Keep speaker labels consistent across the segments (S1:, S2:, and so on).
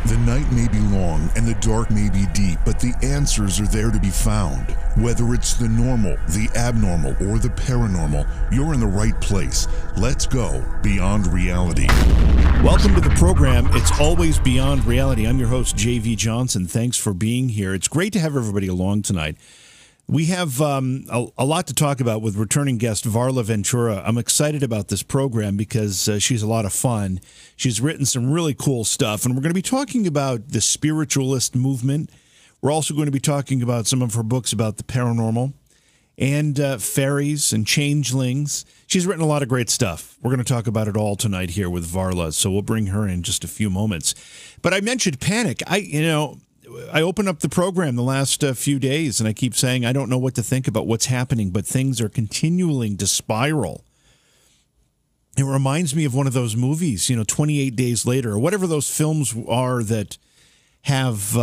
S1: The night may be long and the dark may be deep, but the answers are there to be found. Whether it's the normal, the abnormal, or the paranormal, you're in the right place. Let's go beyond reality.
S2: Welcome to the program. It's always Beyond Reality. I'm your host, J.V. Johnson. Thanks for being here. It's great to have everybody along tonight. We have a lot to talk about with returning guest Varla Ventura. I'm excited about this program because she's a lot of fun. She's written some really cool stuff, and we're going to be talking about the spiritualist movement. We're also going to be talking about some of her books about the paranormal and fairies and changelings. She's written a lot of great stuff. We're going to talk about it all tonight here with Varla, so we'll bring her in just a few moments. But I mentioned panic. I opened up the program the last few days, and I keep saying I don't know what to think about what's happening, but things are continuing to spiral. It reminds me of one of those movies, 28 Days Later, or whatever those films are that have,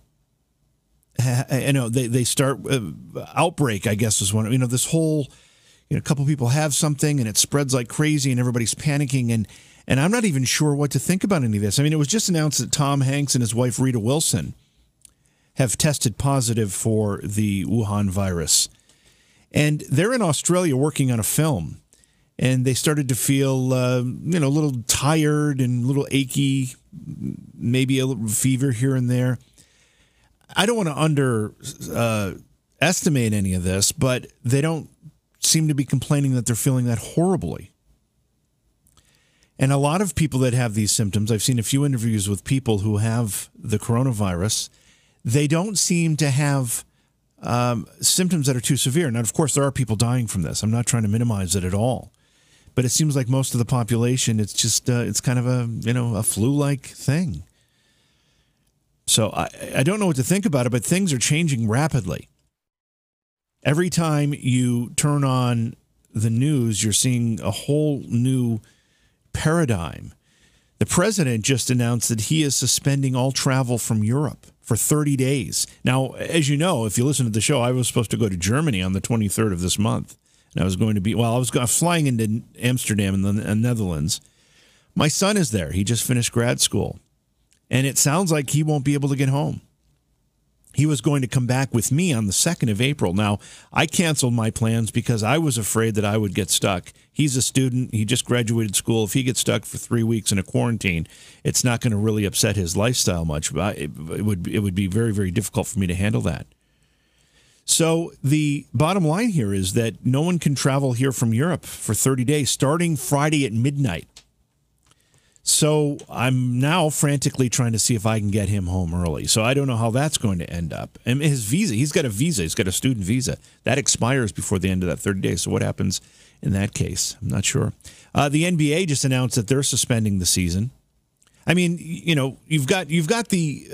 S2: they start, Outbreak, I guess, is one. This whole, a couple people have something, and it spreads like crazy, and everybody's panicking, and I'm not even sure what to think about any of this. It was just announced that Tom Hanks and his wife, Rita Wilson, have tested positive for the Wuhan virus. And they're in Australia working on a film. And they started to feel, a little tired and a little achy, maybe a little fever here and there. I don't want to underestimate any of this, but they don't seem to be complaining that they're feeling that horribly. And a lot of people that have these symptoms, I've seen a few interviews with people who have the coronavirus, they don't seem to have symptoms that are too severe. Now, of course, there are people dying from this. I'm not trying to minimize it at all. But it seems like most of the population, it's just, it's kind of a flu-like thing. So I don't know what to think about it, but things are changing rapidly. Every time you turn on the news, you're seeing a whole new paradigm. The president just announced that he is suspending all travel from Europe for 30 days. Now, as you know, if you listen to the show, I was supposed to go to Germany on the 23rd of this month. And I was going to be, I was flying into Amsterdam in the Netherlands. My son is there. He just finished grad school. And it sounds like he won't be able to get home. He was going to come back with me on the 2nd of April. Now, I canceled my plans because I was afraid that I would get stuck. He's a student. He just graduated school. If he gets stuck for 3 weeks in a quarantine, it's not going to really upset his lifestyle much. It would be very, very difficult for me to handle that. So the bottom line here is that no one can travel here from Europe for 30 days, starting Friday at midnight. So I'm now frantically trying to see if I can get him home early. So I don't know how that's going to end up. And his visa, he's got a visa. He's got a student visa. That expires before the end of that 30 days. So what happens in that case? I'm not sure. The NBA just announced that they're suspending the season. You've got the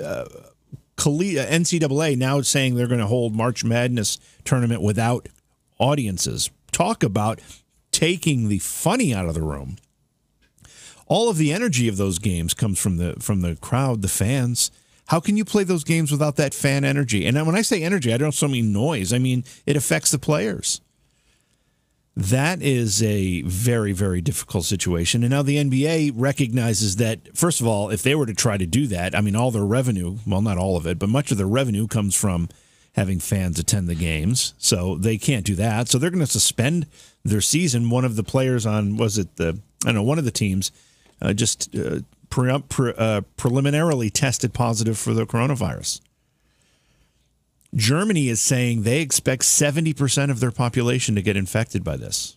S2: NCAA now saying they're going to hold March Madness tournament without audiences. Talk about taking the funny out of the room. All of the energy of those games comes from the crowd, the fans. How can you play those games without that fan energy? And when I say energy, I don't so mean noise. I mean, it affects the players. That is a very, very difficult situation. And now the NBA recognizes that, first of all, if they were to try to do that, all their revenue, well, not all of it, but much of their revenue comes from having fans attend the games. So they can't do that. So they're going to suspend their season. One of the players on, one of the teams, preliminarily tested positive for the coronavirus. Germany is saying they expect 70% of their population to get infected by this.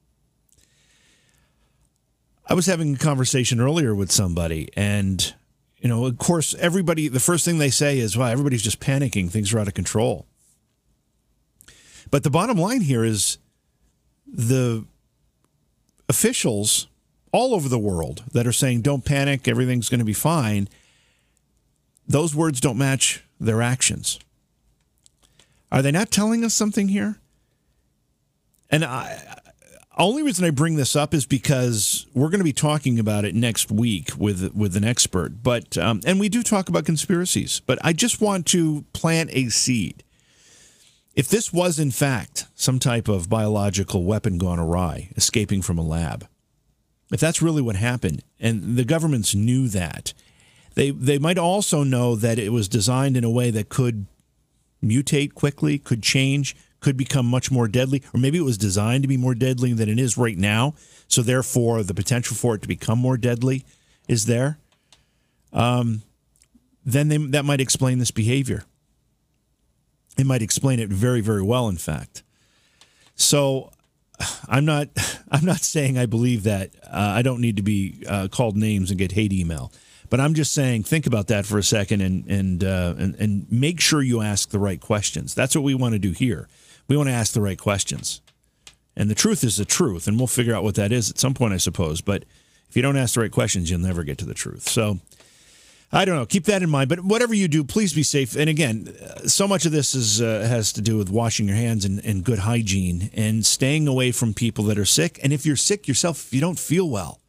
S2: I was having a conversation earlier with somebody, and, of course, everybody, the first thing they say is, well, everybody's just panicking. Things are out of control. But the bottom line here is the officials all over the world that are saying, don't panic, everything's going to be fine, those words don't match their actions. Are they not telling us something here? And only reason I bring this up is because we're going to be talking about it next week with an expert. But and we do talk about conspiracies. But I just want to plant a seed. If this was, in fact, some type of biological weapon gone awry, escaping from a lab, if that's really what happened, and the governments knew that, They might also know that it was designed in a way that could mutate quickly, could change, could become much more deadly, or maybe it was designed to be more deadly than it is right now. So therefore, the potential for it to become more deadly is there. Then that might explain this behavior. It might explain it very, very well, in fact. So I'm not saying I believe that. I don't need to be called names and get hate email. But I'm just saying, think about that for a second and make sure you ask the right questions. That's what we want to do here. We want to ask the right questions. And the truth is the truth, and we'll figure out what that is at some point, I suppose. But if you don't ask the right questions, you'll never get to the truth. So I don't know. Keep that in mind. But whatever you do, please be safe. And again, so much of this has to do with washing your hands and good hygiene and staying away from people that are sick. And if you're sick yourself, if you don't feel well,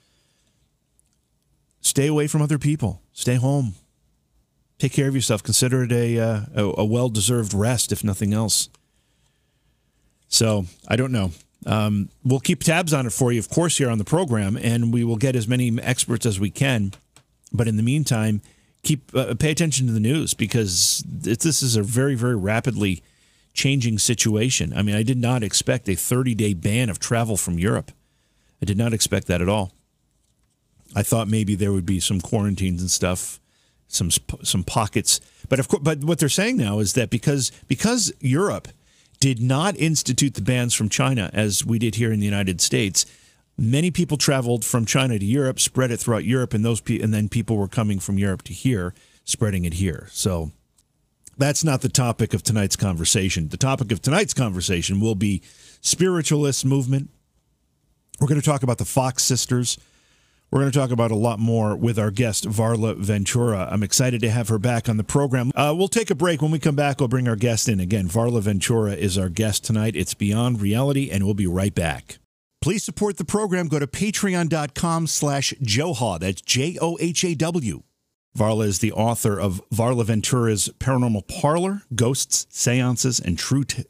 S2: stay away from other people. Stay home. Take care of yourself. Consider it a well-deserved rest, if nothing else. So I don't know. We'll keep tabs on it for you, of course, here on the program, and we will get as many experts as we can. But in the meantime, pay attention to the news, because this is a very, very rapidly changing situation. I mean, I did not expect a 30-day ban of travel from Europe. I did not expect that at all. I thought maybe there would be some quarantines and stuff, some pockets. But of course, but what they're saying now is that because Europe did not institute the bans from China as we did here in the United States, many people traveled from China to Europe, spread it throughout Europe, and then people were coming from Europe to here, spreading it here. So that's not the topic of tonight's conversation. The topic of tonight's conversation will be spiritualist movement. We're going to talk about the Fox sisters. We're going to talk about a lot more with our guest, Varla Ventura. I'm excited to have her back on the program. We'll take a break. When we come back, we'll bring our guest in. Again, Varla Ventura is our guest tonight. It's Beyond Reality, and we'll be right back. Please support the program. Go to patreon.com/Johaw. That's Johaw. Varla is the author of Varla Ventura's Paranormal Parlor, Ghosts, Seances, and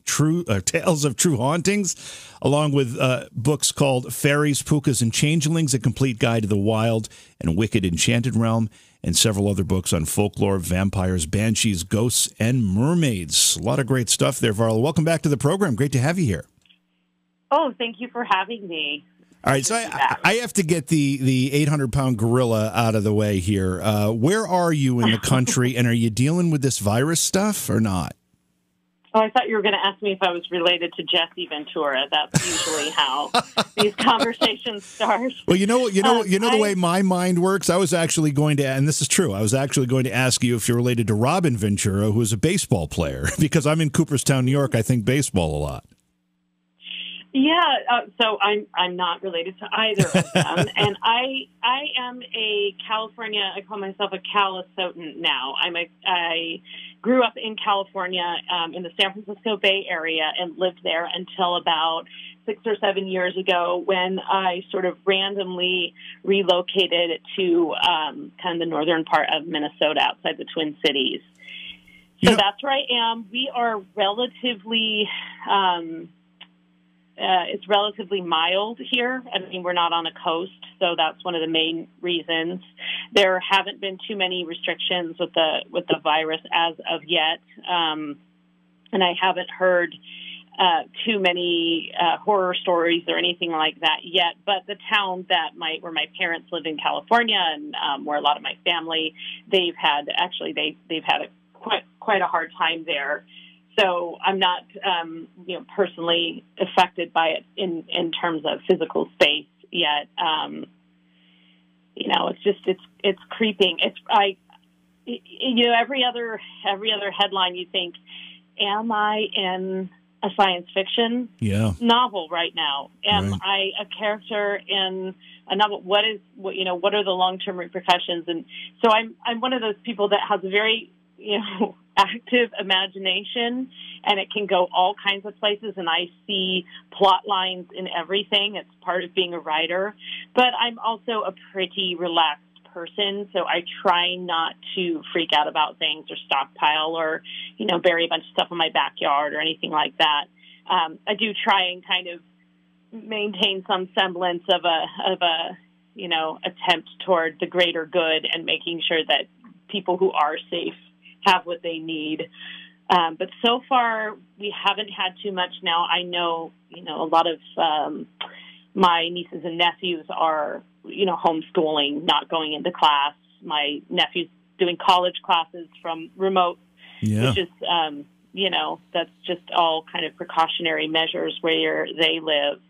S2: Tales of True Hauntings, along with books called Fairies, Pukas, and Changelings, A Complete Guide to the Wild and Wicked Enchanted Realm, and several other books on folklore, vampires, banshees, ghosts, and mermaids. A lot of great stuff there, Varla. Welcome back to the program. Great to have you here.
S3: Oh, thank you for having me.
S2: All right, so I have to get the 800-pound gorilla out of the way here. Where are you in the country, and are you dealing with this virus stuff or not?
S3: Oh, I thought you were going to ask me if I was related to Jesse Ventura. That's usually how these conversations start.
S2: Well, you know the way my mind works. I was actually going to, and this is true, I was actually going to ask you if you're related to Robin Ventura, who is a baseball player, because I'm in Cooperstown, New York. I think baseball a lot.
S3: Yeah, so I'm not related to either of them, and I am a California. I call myself a Calisotan now. I grew up in California, in the San Francisco Bay Area, and lived there until about 6 or 7 years ago, when I sort of randomly relocated to kind of the northern part of Minnesota, outside the Twin Cities. So that's where I am. We are relatively. It's relatively mild here. I mean, we're not on a coast, so that's one of the main reasons. There haven't been too many restrictions with the virus as of yet, and I haven't heard too many horror stories or anything like that yet. But the town where my parents live in California, and where a lot of my family, they've had quite a hard time there. So I'm not, personally affected by it in terms of physical space yet. It's creeping. Every other headline you think, am I in a science fiction novel right now? Am I a character in a novel? What are the long-term repercussions? And so I'm one of those people that has a very, active imagination, and it can go all kinds of places, and I see plot lines in everything. It's part of being a writer. But I'm also a pretty relaxed person, so I try not to freak out about things or stockpile or, bury a bunch of stuff in my backyard or anything like that. I do try and kind of maintain some semblance of a attempt toward the greater good and making sure that people who are safe have what they need. But so far, we haven't had too much. Now, I know, a lot of my nieces and nephews are, homeschooling, not going into class. My nephew's doing college classes from remote, which is, that's just all kind of precautionary measures where they live.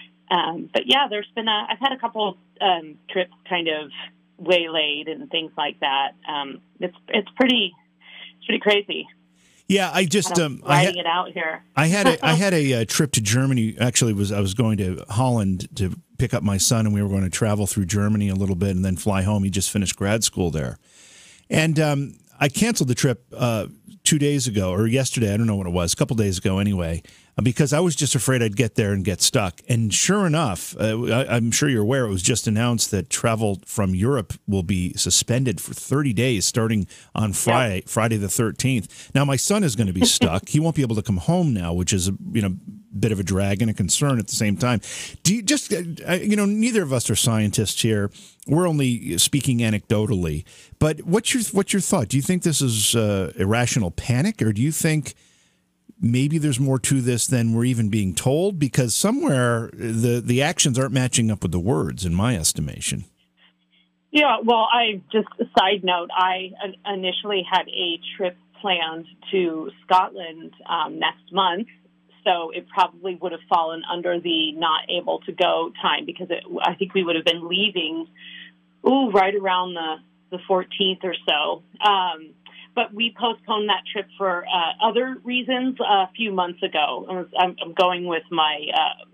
S3: But yeah, I've had a couple trips kind of waylaid and things like that. It's pretty crazy.
S2: Yeah, I just
S3: writing it out here.
S2: I had a trip to Germany. Actually, I was going to Holland to pick up my son, and we were going to travel through Germany a little bit and then fly home. He just finished grad school there, and I canceled the trip 2 days ago or yesterday. I don't know what it was. A couple days ago, anyway, because I was just afraid I'd get there and get stuck. And sure enough, I'm sure you're aware, it was just announced that travel from Europe will be suspended for 30 days starting on Friday the 13th. Now, my son is going to be stuck. He won't be able to come home now, which is a bit of a drag and a concern at the same time. Do you just, neither of us are scientists here. We're only speaking anecdotally. But what's your thought? Do you think this is irrational panic, or do you think maybe there's more to this than we're even being told? Because somewhere the actions aren't matching up with the words, in my estimation.
S3: Yeah, well, just a side note, I initially had a trip planned to Scotland next month, so it probably would have fallen under the not able to go time, because I think we would have been leaving right around the 14th or so. But we postponed that trip for other reasons a few months ago. I'm going with my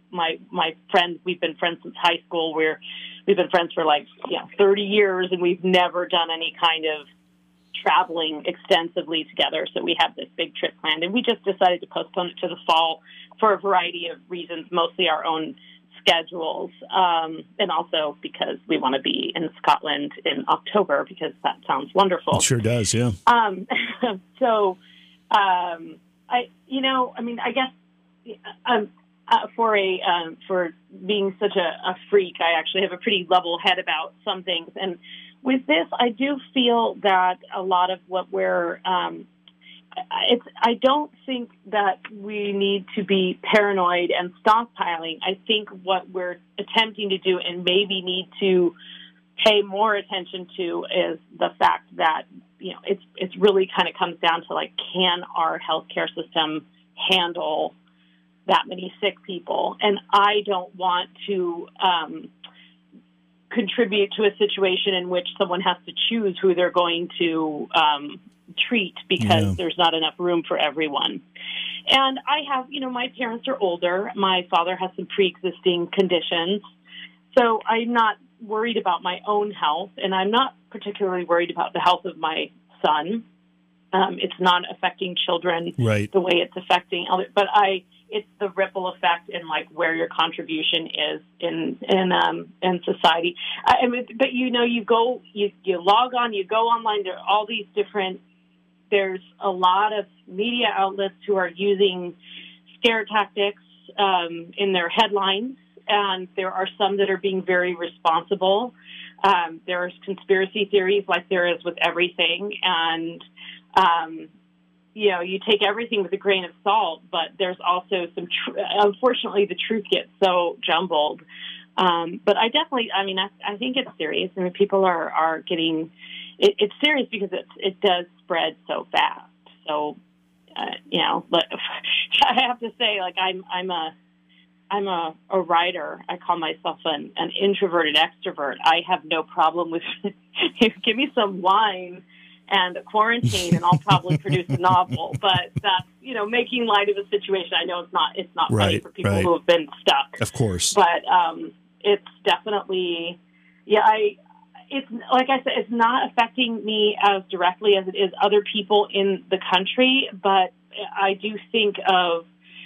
S3: friend. We've been friends since high school. We've been friends for 30 years, and we've never done any kind of traveling extensively together. So we have this big trip planned, and we just decided to postpone it to the fall for a variety of reasons, mostly our own schedules, and also because we want to be in Scotland in October, because that sounds wonderful.
S2: It sure does, yeah.
S3: I guess for being such a freak, I actually have a pretty level head about some things, and with this, I do feel that a lot of what we're I don't think that we need to be paranoid and stockpiling. I think what we're attempting to do, and maybe need to pay more attention to, is the fact that it's really kind of comes down to can our healthcare system handle that many sick people? And I don't want to contribute to a situation in which someone has to choose who they're going to treat because there's not enough room for everyone. And I have, my parents are older. My father has some pre-existing conditions. So I'm not worried about my own health, and I'm not particularly worried about the health of my son. It's not affecting children the way it's affecting others, but it's the ripple effect in where your contribution is in society. But you log on, you go online. There are all these different. There's a lot of media outlets who are using scare tactics in their headlines, and there are some that are being very responsible. There's conspiracy theories, like there is with everything, and you take everything with a grain of salt, but there's also some, unfortunately, the truth gets so jumbled. But I definitely, I think it's serious. People are getting, it's serious because it does spread so fast. So, I have to say, I'm a writer. I call myself an introverted extrovert. I have no problem with, give me some wine and a quarantine, and I'll probably produce a novel. But that's, making light of a situation. I know it's not funny for people who have been stuck.
S2: Of course.
S3: But it's definitely, it's like I said, it's not affecting me as directly as it is other people in the country. But I do think of,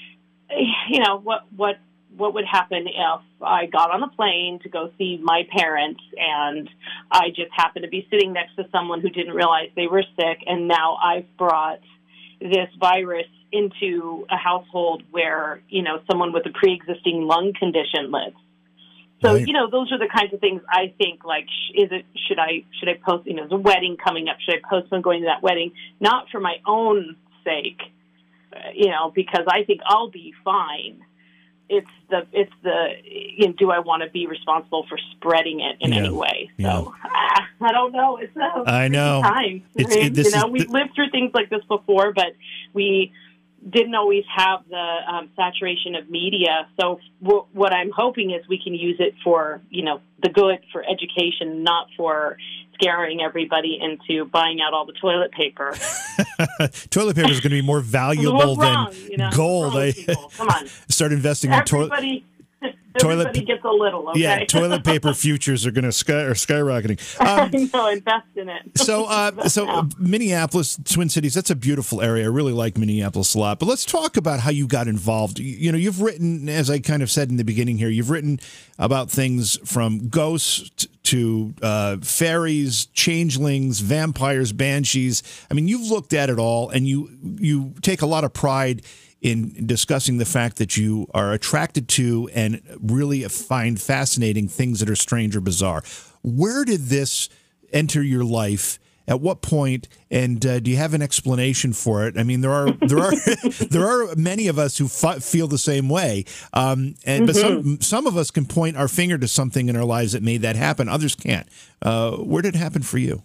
S3: what would happen if I got on a plane to go see my parents and I just happened to be sitting next to someone who didn't realize they were sick, and now I've brought this virus into a household where, someone with a pre-existing lung condition lives. So, those are the kinds of things I think, like, should I post, there's a wedding coming up. Should I postpone going to that wedding? Not for my own sake, because I think I'll be fine. It's the do I want to be responsible for spreading it in any way? So I don't know. It's
S2: I know.
S3: Time. We've lived through things like this before, but we didn't always have the saturation of media. So what I'm hoping is we can use it for, the good, for education, not for scaring everybody into buying out all the toilet paper.
S2: Toilet paper is going to be more valuable than gold.
S3: Come on.
S2: Start investing in
S3: Everybody gets a little, okay?
S2: Yeah, toilet paper futures are going to skyrocketing.
S3: Invest in it.
S2: So Minneapolis, Twin Cities, that's a beautiful area. I really like Minneapolis a lot. But let's talk about how you got involved. You've written, as I kind of said in the beginning here, you've written about things from ghosts to fairies, changelings, vampires, banshees. I mean, you've looked at it all, and you take a lot of pride in discussing the fact that you are attracted to and really find fascinating things that are strange or bizarre. Where did this enter your life? At what point? And do you have an explanation for it? I mean, there are many of us who feel the same way, but some of us can point our finger to something in our lives that made that happen. Others can't. Where did it happen for you?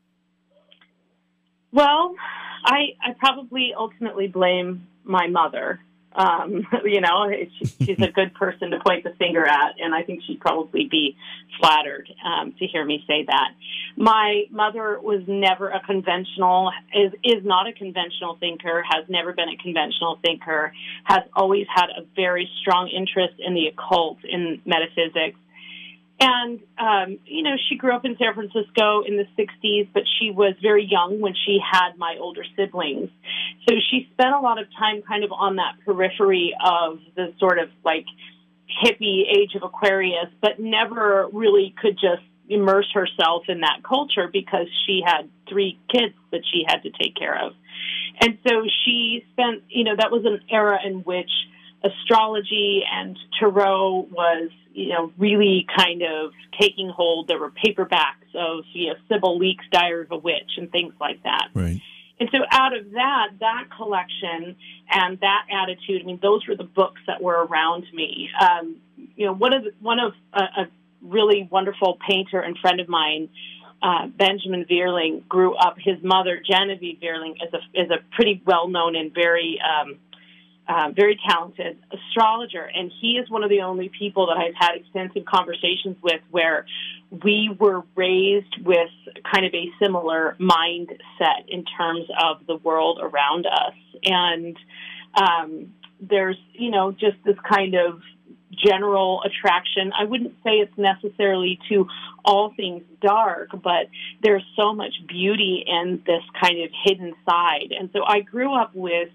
S3: Well, I probably ultimately blame my mother. She's a good person to point the finger at, and I think she'd probably be flattered to hear me say that. My mother was never is not a conventional thinker, has never been a conventional thinker, has always had a very strong interest in the occult, in metaphysics. And, she grew up in San Francisco in the 60s, but she was very young when she had my older siblings. So she spent a lot of time kind of on that periphery of the sort of like hippie age of Aquarius, but never really could just immerse herself in that culture because she had 3 kids that she had to take care of. And so she spent, that was an era in which astrology and tarot was, really kind of taking hold. There were paperbacks of, Sybil Leek's Diary of a Witch and things like that.
S2: Right.
S3: And so out of that collection and that attitude, those were the books that were around me. One of a really wonderful painter and friend of mine, Benjamin Veerling, grew up. His mother, Genevieve Veerling, is a pretty well-known and very talented astrologer, and he is one of the only people that I've had extensive conversations with where we were raised with kind of a similar mindset in terms of the world around us. And there's, just this kind of general attraction. I wouldn't say it's necessarily to all things dark, but there's so much beauty in this kind of hidden side. And so I grew up with,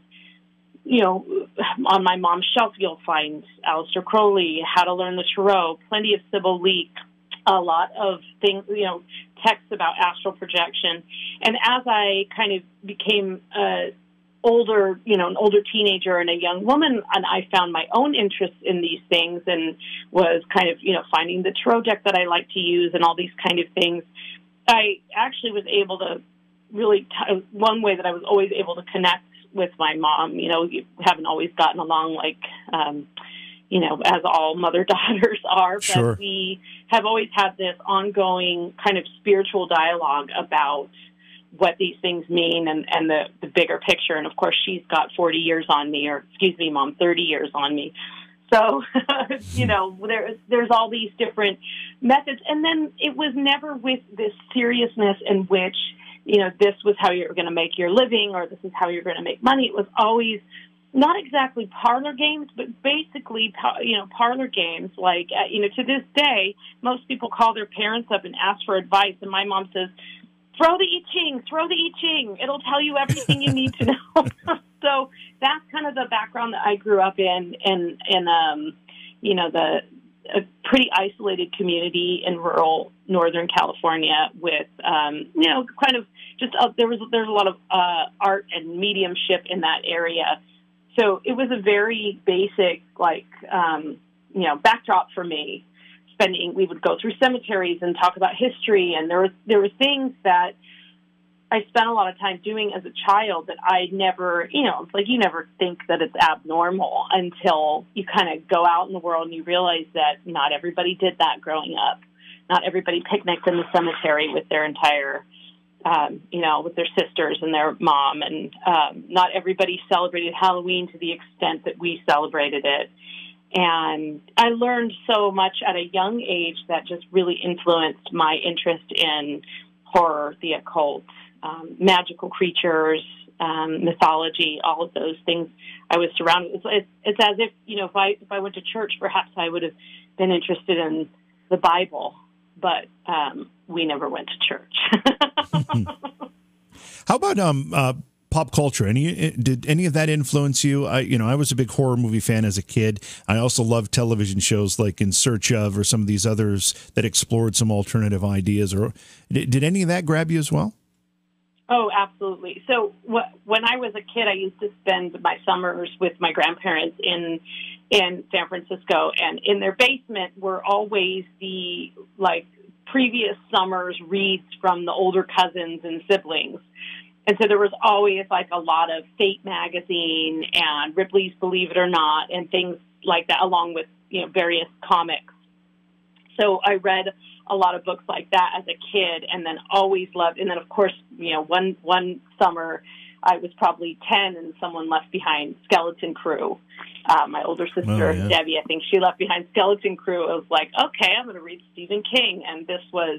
S3: on my mom's shelf, you'll find Aleister Crowley, How to Learn the Tarot, plenty of Sybil Leek, a lot of things, texts about astral projection. And as I kind of became an older teenager and a young woman, and I found my own interest in these things and was kind of, finding the tarot deck that I like to use and all these kind of things, I actually was able to really, one way that I was always able to connect with my mom, you haven't always gotten along like, as all mother-daughters are, but
S2: sure.
S3: We have always had this ongoing kind of spiritual dialogue about what these things mean and the bigger picture. And of course, she's got 40 years on me, or excuse me, Mom, 30 years on me. So, there's all these different methods. And then it was never with this seriousness in which, this was how you're going to make your living or this is how you're going to make money. It was always not exactly parlor games, but basically, parlor games. Like, to this day, most people call their parents up and ask for advice. And my mom says, throw the I Ching. It'll tell you everything you need to know. So that's kind of the background that I grew up in a pretty isolated community in rural Northern California with, kind of just, there's a lot of art and mediumship in that area. So it was a very basic, backdrop for me. we would go through cemeteries and talk about history, and there were things that I spent a lot of time doing as a child that I never, it's like you never think that it's abnormal until you kind of go out in the world and you realize that not everybody did that growing up. Not everybody picnicked in the cemetery with their entire, with their sisters and their mom, and not everybody celebrated Halloween to the extent that we celebrated it. And I learned so much at a young age that just really influenced my interest in horror, the occult, magical creatures, mythology, all of those things. I was surrounded. It's as if, if I went to church, perhaps I would have been interested in the Bible, but we never went to church.
S2: How about pop culture? Did any of that influence you? I was a big horror movie fan as a kid. I also loved television shows like In Search Of or some of these others that explored some alternative ideas. Or did any of that grab you as well?
S3: Oh, absolutely. So when I was a kid, I used to spend my summers with my grandparents in San Francisco, and in their basement were always the previous summer's reads from the older cousins and siblings. And so there was always a lot of Fate magazine and Ripley's Believe It or Not and things like that, along with various comics. So I read a lot of books like that as a kid, and then always loved. And then of course, one summer I was probably 10, and someone left behind Skeleton Crew. My older sister Debbie, I think she left behind Skeleton Crew. I was like, okay, I'm going to read Stephen King, and this was,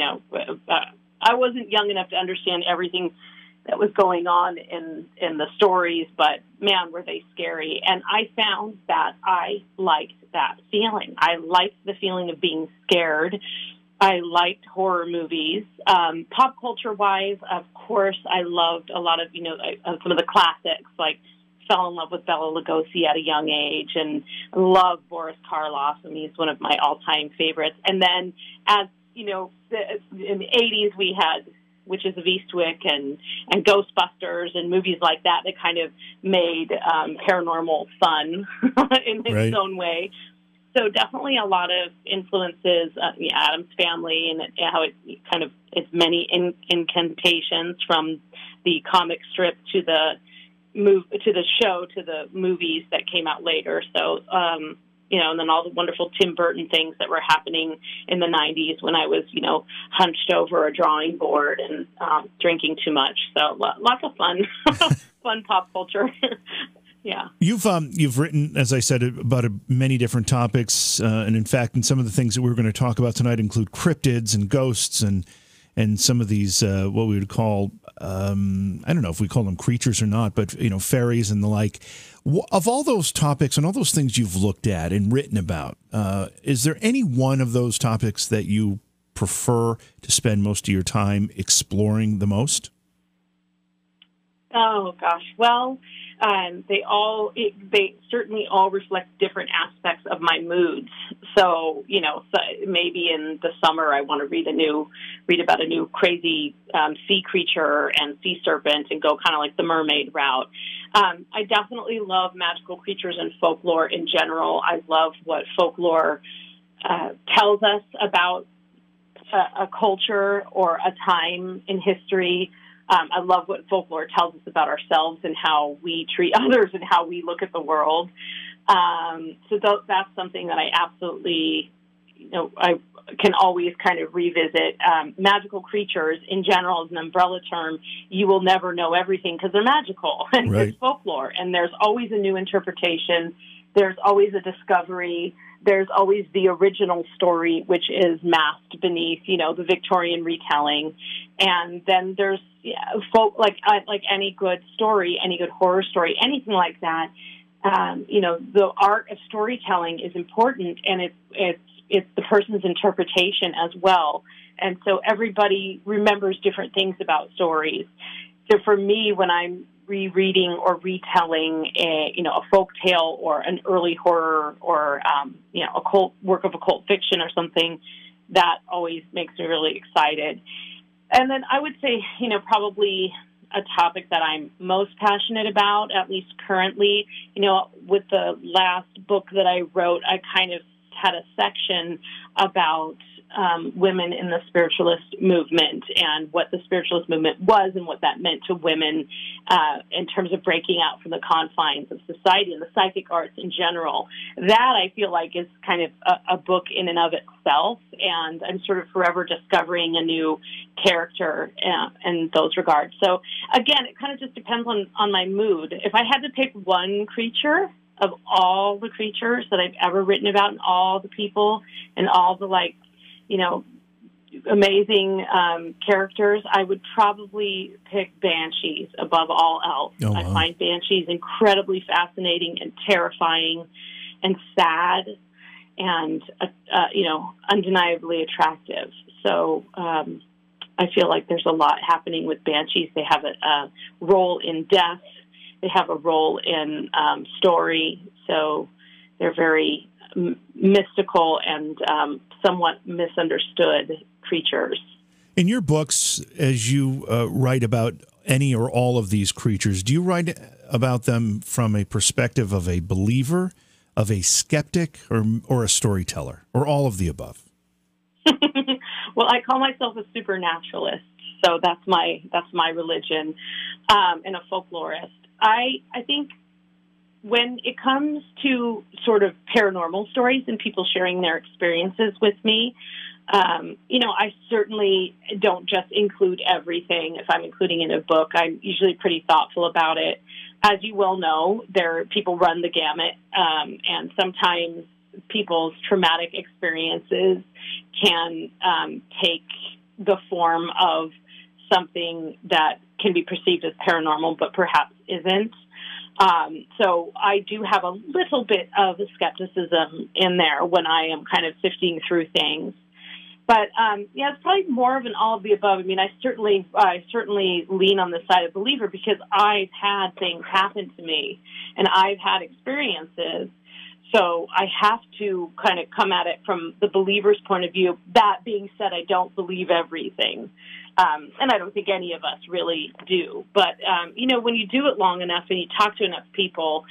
S3: I wasn't young enough to understand everything that was going on in the stories, but man, were they scary. And I found that I liked that feeling. I liked the feeling of being scared. I liked horror movies. Pop culture-wise, of course, I loved a lot of, some of the classics, like fell in love with Bela Lugosi at a young age and love Boris Karloff. I mean, he's one of my all-time favorites. And then as, in the 80s we had Witches of Eastwick and Ghostbusters and movies like that kind of made paranormal fun in its own way. So definitely a lot of influences, the Addams Family and how it's many incantations from the comic strip to the show to the movies that came out later. So, and then all the wonderful Tim Burton things that were happening in the 90s when I was, hunched over a drawing board and drinking too much. So lots of fun, fun pop culture. Yeah.
S2: You've written, as I said, about many different topics, and in fact, some of the things that we're going to talk about tonight include cryptids and ghosts and some of these what we would call I don't know if we call them creatures or not, but fairies and the like. Of all those topics and all those things you've looked at and written about, is there any one of those topics that you prefer to spend most of your time exploring the most?
S3: Oh gosh, well. They certainly all reflect different aspects of my moods. So, maybe in the summer I want to read about a new crazy sea creature and sea serpent and go kind of like the mermaid route. I definitely love magical creatures and folklore in general. I love what folklore tells us about a culture or a time in history. I love what folklore tells us about ourselves and how we treat others and how we look at the world. So that's something that I absolutely, I can always kind of revisit. Magical creatures in general is an umbrella term. You will never know everything because they're magical and it's folklore. And there's always a new interpretation. There's always a discovery. There's always the original story, which is masked beneath, the Victorian retelling. And then there's like any good story, any good horror story, anything like that. The art of storytelling is important, and it's the person's interpretation as well. And so everybody remembers different things about stories. So for me, when I'm rereading or retelling a folk tale or an early horror or a work of occult fiction or something, that always makes me really excited. And then I would say, probably a topic that I'm most passionate about, at least currently, with the last book that I wrote, I kind of had a section about women in the spiritualist movement and what the spiritualist movement was and what that meant to women in terms of breaking out from the confines of society and the psychic arts in general. That, I feel like, is kind of a book in and of itself, and I'm sort of forever discovering a new character in those regards. So, again, it kind of just depends on my mood. If I had to pick one creature of all the creatures that I've ever written about and all the people and all the, amazing characters, I would probably pick banshees above all else.
S2: Oh, wow.
S3: I find banshees incredibly fascinating and terrifying and sad and, undeniably attractive. So I feel like there's a lot happening with banshees. They have a role in death. They have a role in story. So they're very mystical and somewhat misunderstood creatures.
S2: In your books, as you write about any or all of these creatures, do you write about them from a perspective of a believer, of a skeptic, or a storyteller, or all of the above?
S3: Well, I call myself a supernaturalist, so that's my religion, and a folklorist. I think when it comes to sort of paranormal stories and people sharing their experiences with me, I certainly don't just include everything. If I'm including in a book, I'm usually pretty thoughtful about it. As you well know, people run the gamut, and sometimes people's traumatic experiences can take the form of something that can be perceived as paranormal, but perhaps isn't. So I do have a little bit of skepticism in there when I am kind of sifting through things. But it's probably more of an all of the above. I mean, I certainly lean on the side of believer because I've had things happen to me and I've had experiences. So I have to kind of come at it from the believer's point of view. That being said, I don't believe everything. And I don't think any of us really do. But, when you do it long enough and you talk to enough people,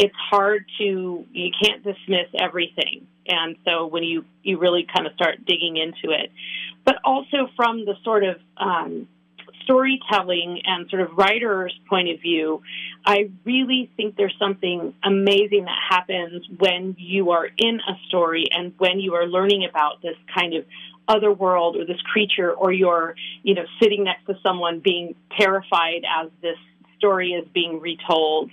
S3: you can't dismiss everything. And so when you really kind of start digging into it, but also from the sort of storytelling and sort of writer's point of view, I really think there's something amazing that happens when you are in a story and when you are learning about this kind of other world or this creature, or you're, sitting next to someone being terrified as this story is being retold.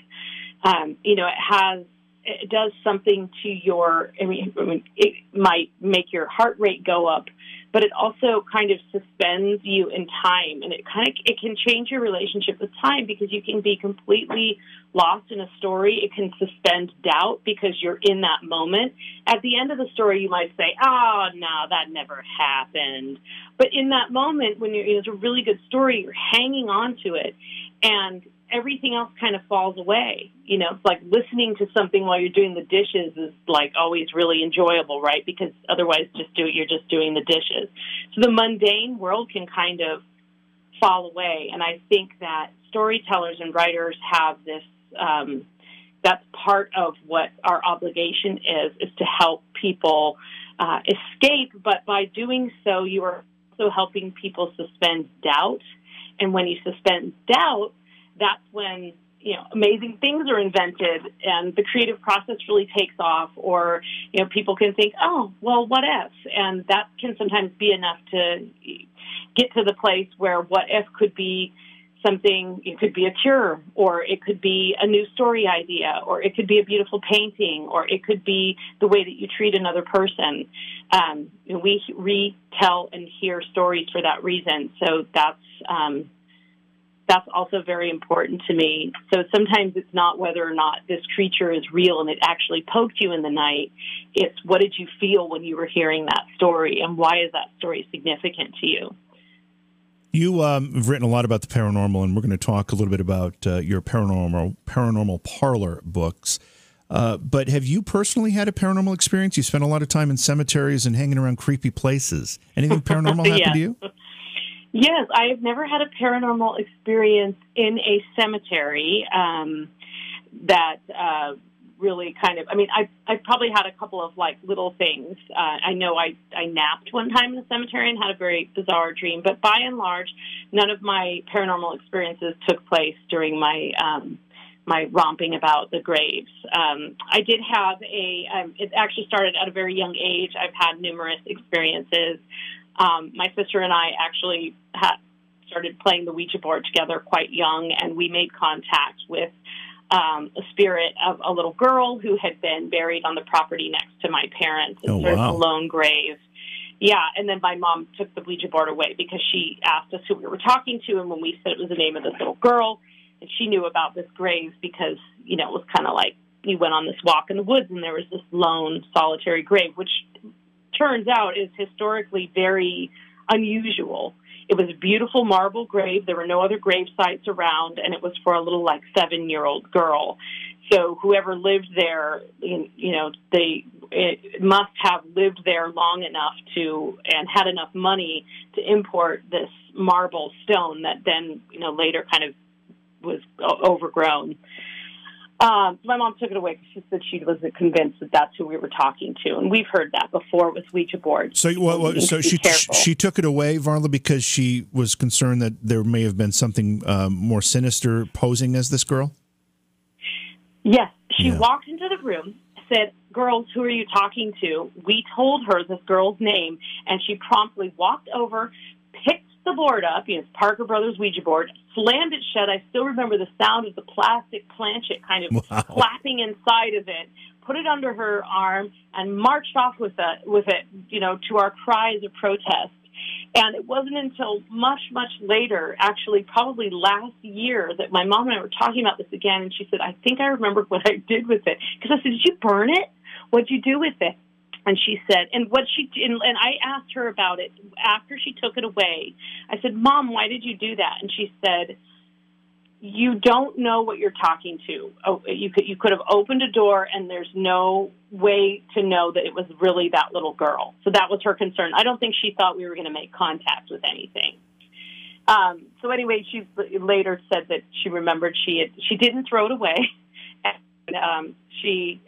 S3: It does something to it might make your heart rate go up, but it also kind of suspends you in time, and it can change your relationship with time because you can be completely lost in a story. It can suspend doubt because you're in that moment. At the end of the story, you might say, "Oh, no, that never happened." But in that moment, when it's a really good story, you're hanging on to it, and everything else kind of falls away. It's like listening to something while you're doing the dishes is like always really enjoyable, right? Because otherwise you're just doing the dishes. So the mundane world can kind of fall away. And I think that storytellers and writers have this, that's part of what our obligation is to help people escape. But by doing so, you are also helping people suspend doubt. And when you suspend doubt, that's when, amazing things are invented and the creative process really takes off, or, people can think, oh, well, what if? And that can sometimes be enough to get to the place where what if could be something, it could be a cure, or it could be a new story idea, or it could be a beautiful painting, or it could be the way that you treat another person. We retell and hear stories for that reason. So that's also very important to me. So sometimes it's not whether or not this creature is real and it actually poked you in the night. It's what did you feel when you were hearing that story, and why is that story significant to you?
S2: You have written a lot about the paranormal, and we're going to talk a little bit about your paranormal parlor books. But have you personally had a paranormal experience? You spent a lot of time in cemeteries and hanging around creepy places. Anything paranormal happen to you?
S3: Yes, I have never had a paranormal experience in a cemetery that really kind of, I mean, I probably had a couple of like little things. I know I napped one time in the cemetery and had a very bizarre dream, but by and large, none of my paranormal experiences took place during my my romping about the graves. I did have it actually started at a very young age. I've had numerous experiences. My sister and I actually started playing the Ouija board together quite young, and we made contact with a spirit of a little girl who had been buried on the property next to my parents. It's sort of a lone grave. Yeah, and then my mom took the Ouija board away because she asked us who we were talking to, and when we said it was the name of this little girl, and she knew about this grave because, you know, it was kind of like you went on this walk in the woods and there was this lone, solitary grave, which turns out is historically very unusual. It was a beautiful marble grave. There were no other grave sites around, and it was for a little, like, 7-year-old girl. So whoever lived there, you know, it must have lived there long enough and had enough money to import this marble stone that then, you know, later kind of was overgrown. My mom took it away because she said she wasn't convinced that that's who we were talking to, and we've heard that before with Ouija boards.
S2: So she took it away, Varla, because she was concerned that there may have been something more sinister posing as this girl?
S3: Yes. She walked into the room, said, "Girls, who are you talking to?" We told her this girl's name, and she promptly walked over, picked the board up, you know, Parker Brothers Ouija board, slammed it shut. I still remember the sound of the plastic planchet kind of clapping inside of it, put it under her arm, and marched off with it, you know, to our cries of protest. And it wasn't until much, much later, actually probably last year, that my mom and I were talking about this again, and she said, "I think I remember what I did with it." Because I said, "Did you burn it? What'd you do with it?" And she said, and I asked her about it after she took it away. I said, "Mom, why did you do that?" And she said, "You don't know what you're talking to. Oh, you could have opened a door, and there's no way to know that it was really that little girl." So that was her concern. I don't think she thought we were going to make contact with anything. So anyway, she later said that she remembered she didn't throw it away. And, she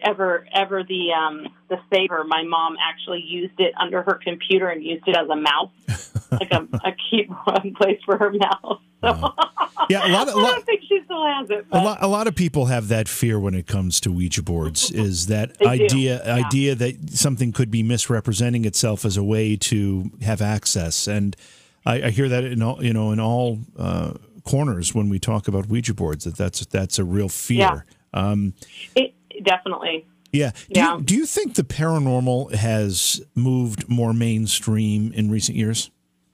S3: the saver, my mom actually used it under her computer and used it as a mouse, like a keyboard place for her mouse. So
S2: yeah,
S3: I don't think she still has it.
S2: A lot of people have that fear when it comes to Ouija boards. Is that idea that something could be misrepresenting itself as a way to have access, and I hear that in all corners when we talk about Ouija boards. That's a real fear.
S3: Yeah. Definitely.
S2: Yeah. Do you think the paranormal has moved more mainstream in recent years?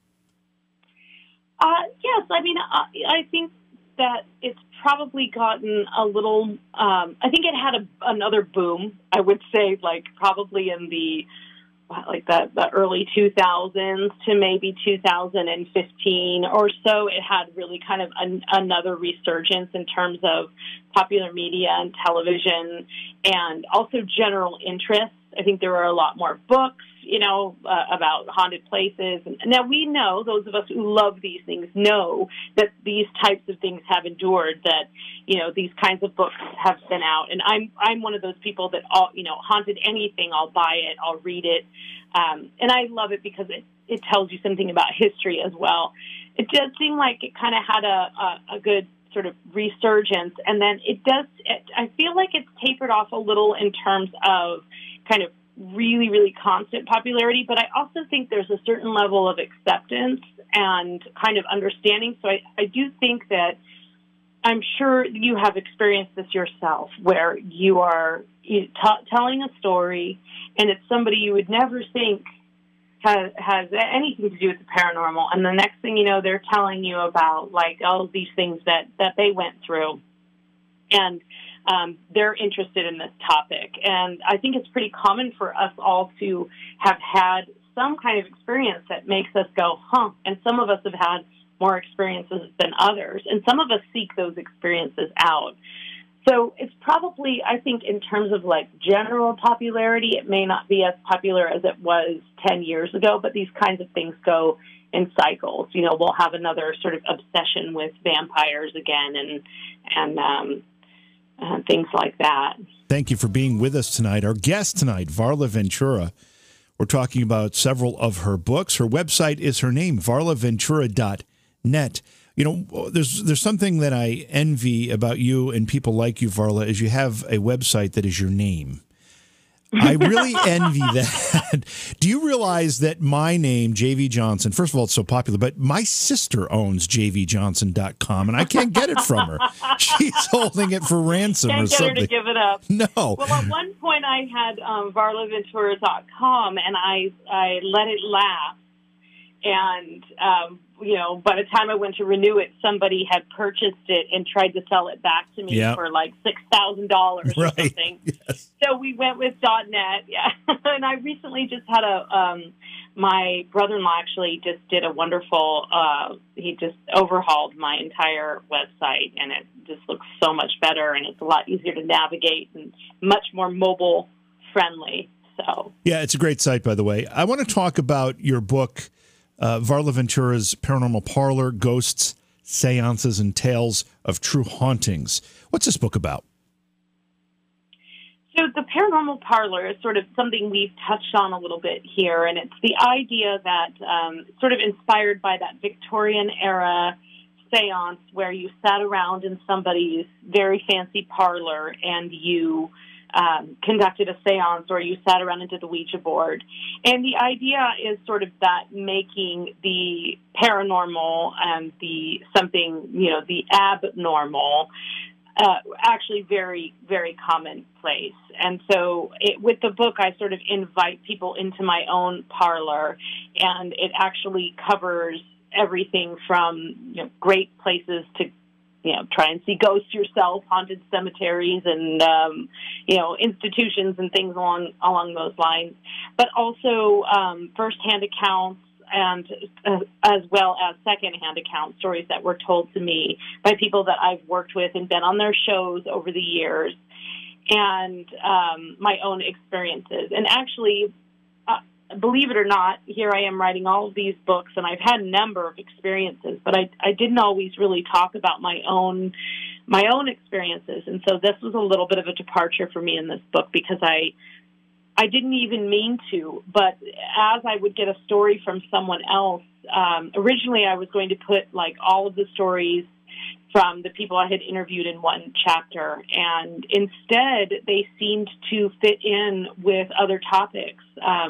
S3: Yes. I mean, I think that it's probably gotten a little. I think it had another boom. I would say, like probably in the early 2000s to maybe 2015 or so. It had really kind of another resurgence in terms of popular media and television, and also general interest. I think there were a lot more books, about haunted places. And now we know, those of us who love these things know that these types of things have endured, that, these kinds of books have been out. And I'm one of those people that, haunted anything, I'll buy it, I'll read it. And I love it because it tells you something about history as well. It does seem like it kind of had a good sort of resurgence. And then I feel like it's tapered off a little in terms of kind of really, really constant popularity, but I also think there's a certain level of acceptance and kind of understanding. So I do think that, I'm sure you have experienced this yourself, where you are telling a story, and it's somebody you would never think has anything to do with the paranormal, and the next thing you know, they're telling you about like all of these things that they went through, and they're interested in this topic. And I think it's pretty common for us all to have had some kind of experience that makes us go, huh, and some of us have had more experiences than others, and some of us seek those experiences out. So it's probably, I think, in terms of like general popularity, it may not be as popular as it was 10 years ago, but these kinds of things go in cycles. We'll have another sort of obsession with vampires again, and things like that.
S2: Thank you for being with us tonight. Our guest tonight, Varla Ventura. We're talking about several of her books. Her website is her name, varlaventura.net. You know, there's something that I envy about you and people like you, Varla, is you have a website that is your name. I really envy that. Do you realize that my name, JV Johnson, first of all, it's so popular, but my sister owns jvjohnson.com, and I can't get it from her. She's holding it for ransom
S3: or
S2: something.
S3: Can't get her to give it up.
S2: No.
S3: Well, at one point I had varlaventura.com, and I let it lapse. And, by the time I went to renew it, somebody had purchased it and tried to sell it back to me for like $6,000 or something.
S2: Yes.
S3: So we went with .net. Yeah. And I recently just had my brother-in-law actually just did a wonderful, he just overhauled my entire website, and it just looks so much better, and it's a lot easier to navigate and much more mobile friendly. So
S2: yeah, it's a great site, by the way. I want to talk about your book, Varla Ventura's Paranormal Parlor, Ghosts, Seances, and Tales of True Hauntings. What's this book about?
S3: So the Paranormal Parlor is sort of something we've touched on a little bit here, and it's the idea that sort of inspired by that Victorian-era seance where you sat around in somebody's very fancy parlor and you conducted a seance, or you sat around and did the Ouija board. And the idea is sort of that making the paranormal and the abnormal actually very, very commonplace. And so with the book, I sort of invite people into my own parlor, and it actually covers everything from great places to try and see ghosts yourself, haunted cemeteries, and institutions and things along those lines, but also firsthand accounts and as well as secondhand account stories that were told to me by people that I've worked with and been on their shows over the years, and my own experiences. And actually, believe it or not, here I am writing all of these books, and I've had a number of experiences, but I didn't always really talk about my own experiences. And so this was a little bit of a departure for me in this book, because I didn't even mean to, but as I would get a story from someone else, originally I was going to put like all of the stories from the people I had interviewed in one chapter, and instead they seemed to fit in with other topics,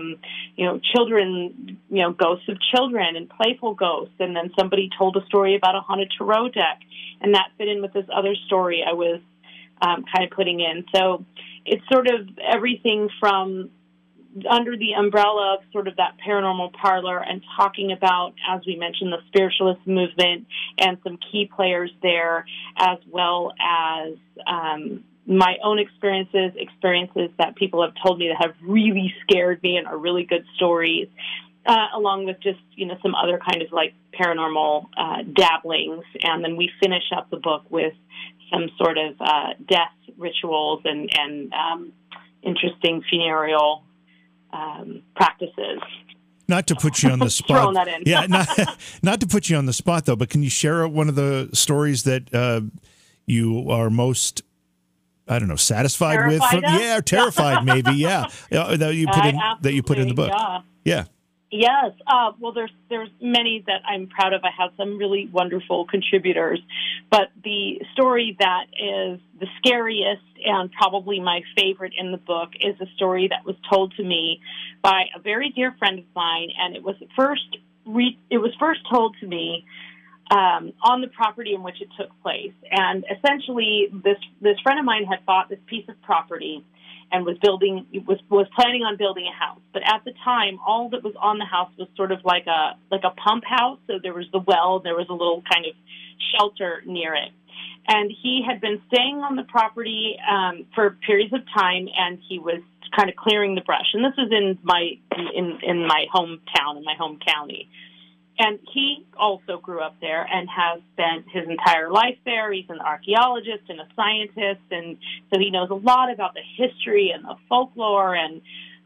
S3: children, ghosts of children and playful ghosts, and then somebody told a story about a haunted tarot deck, and that fit in with this other story I was kind of putting in. So it's sort of everything from under the umbrella of sort of that paranormal parlor, and talking about, as we mentioned, the spiritualist movement and some key players there, as well as my own experiences that people have told me that have really scared me and are really good stories, along with just, some other kind of like paranormal dabblings. And then we finish up the book with some sort of death rituals and interesting funereal practices.
S2: Not to put you on the spot.
S3: Throwing that in.
S2: Yeah, not to put you on the spot, though, but can you share one of the stories that you are most, satisfied
S3: terrified
S2: with? Yeah, terrified maybe, yeah. That you put in the book. Yeah.
S3: Yes. Well, there's many that I'm proud of. I have some really wonderful contributors, but the story that is the scariest and probably my favorite in the book is a story that was told to me by a very dear friend of mine, and it was first told to me on the property in which it took place. And essentially, this friend of mine had bought this piece of property and was planning on building a house. But at the time, all that was on the house was sort of like a pump house. So there was the well, there was a little kind of shelter near it. And he had been staying on the property for periods of time, and he was kind of clearing the brush. And this was in my hometown, in my home county. And he also grew up there and has spent his entire life there. He's an archaeologist and a scientist, and so he knows a lot about the history and the folklore. And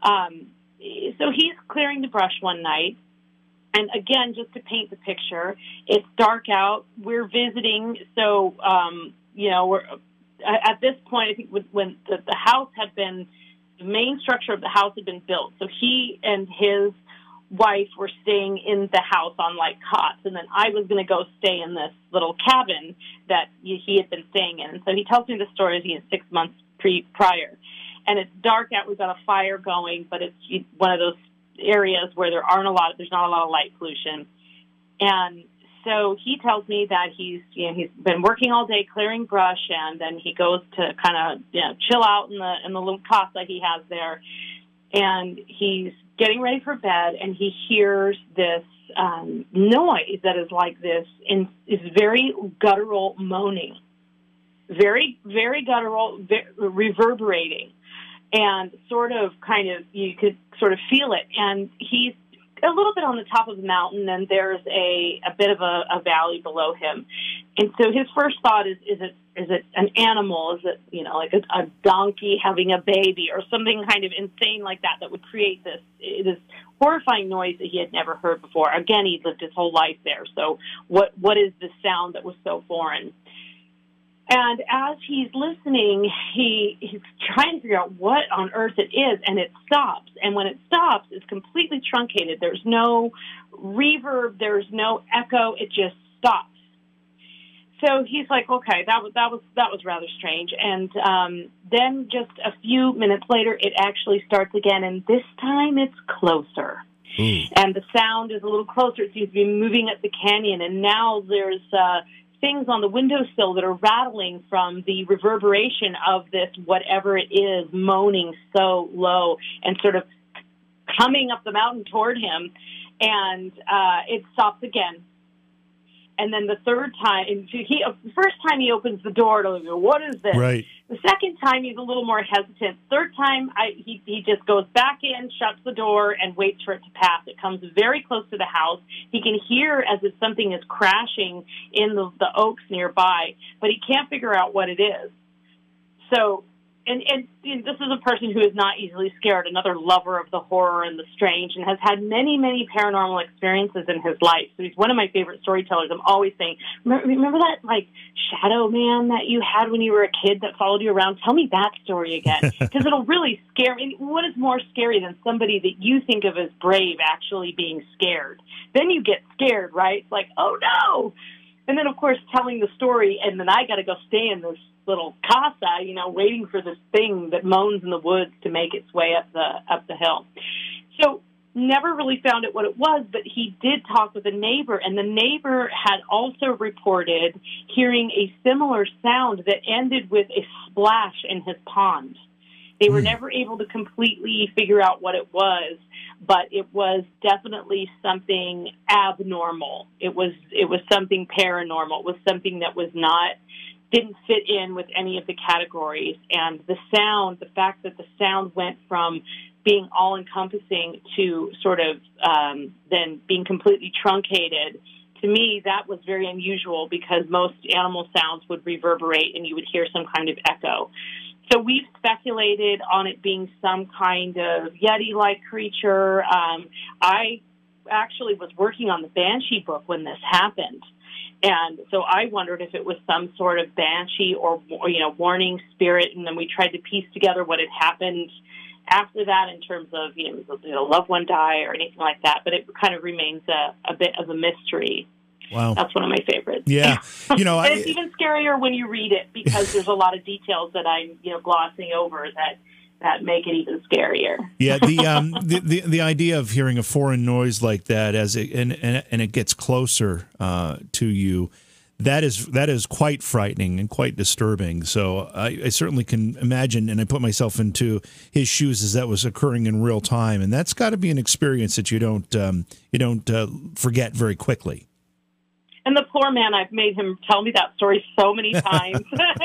S3: so he's clearing the brush one night. And again, just to paint the picture, it's dark out. We're visiting, so, at this point, I think when the house had been, the main structure of the house had been built. So he and his wife were staying in the house on like cots, and then I was going to go stay in this little cabin that he had been staying in. And so he tells me the story as he is 6 months prior. And it's dark out. We've got a fire going, but it's one of those areas where there's not a lot of light pollution. And so he tells me that he's been working all day clearing brush, and then he goes to kind of chill out in the little casa he has there, and he's getting ready for bed, and he hears this noise that is like this, and is very guttural moaning, very, very guttural, reverberating, and sort of kind of, you could sort of feel it. And he's a little bit on the top of the mountain, and there's a bit of a valley below him. And so his first thought is it an animal? Is it, like a donkey having a baby or something kind of insane like that would create this horrifying noise that he had never heard before? Again, he'd lived his whole life there. So what is this sound that was so foreign? And as he's listening, he's trying to figure out what on earth it is, and it stops. And when it stops, it's completely truncated. There's no reverb, there's no echo. It just stops. So he's like, okay, that was rather strange. And then just a few minutes later, it actually starts again, and this time it's closer. And the sound is a little closer. It seems to be moving up the canyon, and now there's things on the windowsill that are rattling from the reverberation of this whatever it is moaning so low and sort of coming up the mountain toward him. And it stops again. And then the third time, the first time he opens the door to go, what is this?
S2: Right.
S3: The second time he's a little more hesitant. Third time he just goes back in, shuts the door, and waits for it to pass. It comes very close to the house. He can hear as if something is crashing in the oaks nearby, but he can't figure out what it is. So, and this is a person who is not easily scared, another lover of the horror and the strange, and has had many, many paranormal experiences in his life. So he's one of my favorite storytellers. I'm always saying, remember that, like, shadow man that you had when you were a kid that followed you around? Tell me that story again, because it'll really scare me. What is more scary than somebody that you think of as brave actually being scared? Then you get scared, right? It's like, oh, no. And then, of course, telling the story, and then I got to go stay in this little casa, waiting for this thing that moans in the woods to make its way up the hill. So never really found out what it was, but he did talk with a neighbor, and the neighbor had also reported hearing a similar sound that ended with a splash in his pond. They were never able to completely figure out what it was, but it was definitely something abnormal. It was something paranormal. It was something that didn't fit in with any of the categories. And the fact that the sound went from being all-encompassing to sort of then being completely truncated, to me, that was very unusual because most animal sounds would reverberate and you would hear some kind of echo. So we've speculated on it being some kind of Yeti-like creature. I actually was working on the Banshee book when this happened. And so I wondered if it was some sort of banshee or warning spirit, and then we tried to piece together what had happened after that in terms of, a loved one die or anything like that. But it kind of remains a bit of a mystery.
S2: Wow.
S3: That's one of my favorites.
S2: Yeah.
S3: And it's even scarier when you read it because there's a lot of details that I'm, glossing over that make it even scarier.
S2: Yeah, the idea of hearing a foreign noise like that and it gets closer to you, that is quite frightening and quite disturbing. So I certainly can imagine, and I put myself into his shoes as that was occurring in real time, and that's got to be an experience that you don't forget very quickly.
S3: And the poor man, I've made him tell me that story so many times.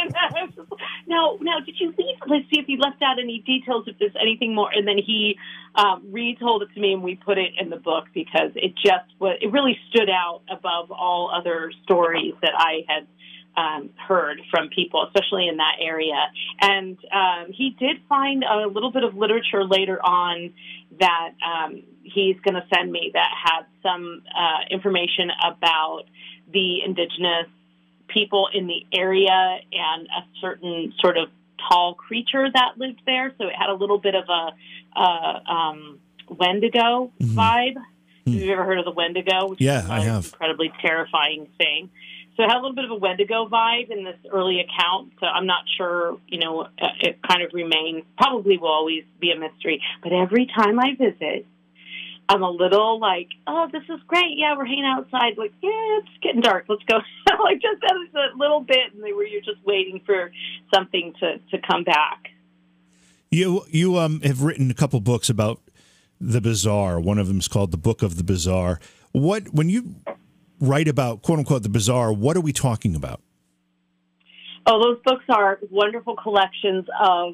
S3: Now, did you leave? Let's see if he left out any details, if there's anything more. And then he retold it to me, and we put it in the book because it really stood out above all other stories that I had heard from people, especially in that area. And he did find a little bit of literature later on that he's going to send me that had some information about the indigenous people in the area and a certain sort of tall creature that lived there. So it had a little bit of a Wendigo vibe. Have you ever heard of the Wendigo? Which
S2: yeah,
S3: is
S2: I have.
S3: Incredibly terrifying thing. So it had a little bit of a Wendigo vibe in this early account. So I'm not sure, it kind of remains, probably will always be a mystery. But every time I visit, I'm a little like, oh, this is great. Yeah, we're hanging outside. Like, yeah, it's getting dark. Let's go. Like, just a little bit, and where you're just waiting for something to come back.
S2: You have written a couple books about the bizarre. One of them is called The Book of the Bizarre. When you write about, quote unquote, the bizarre, what are we talking about?
S3: Oh, those books are wonderful collections of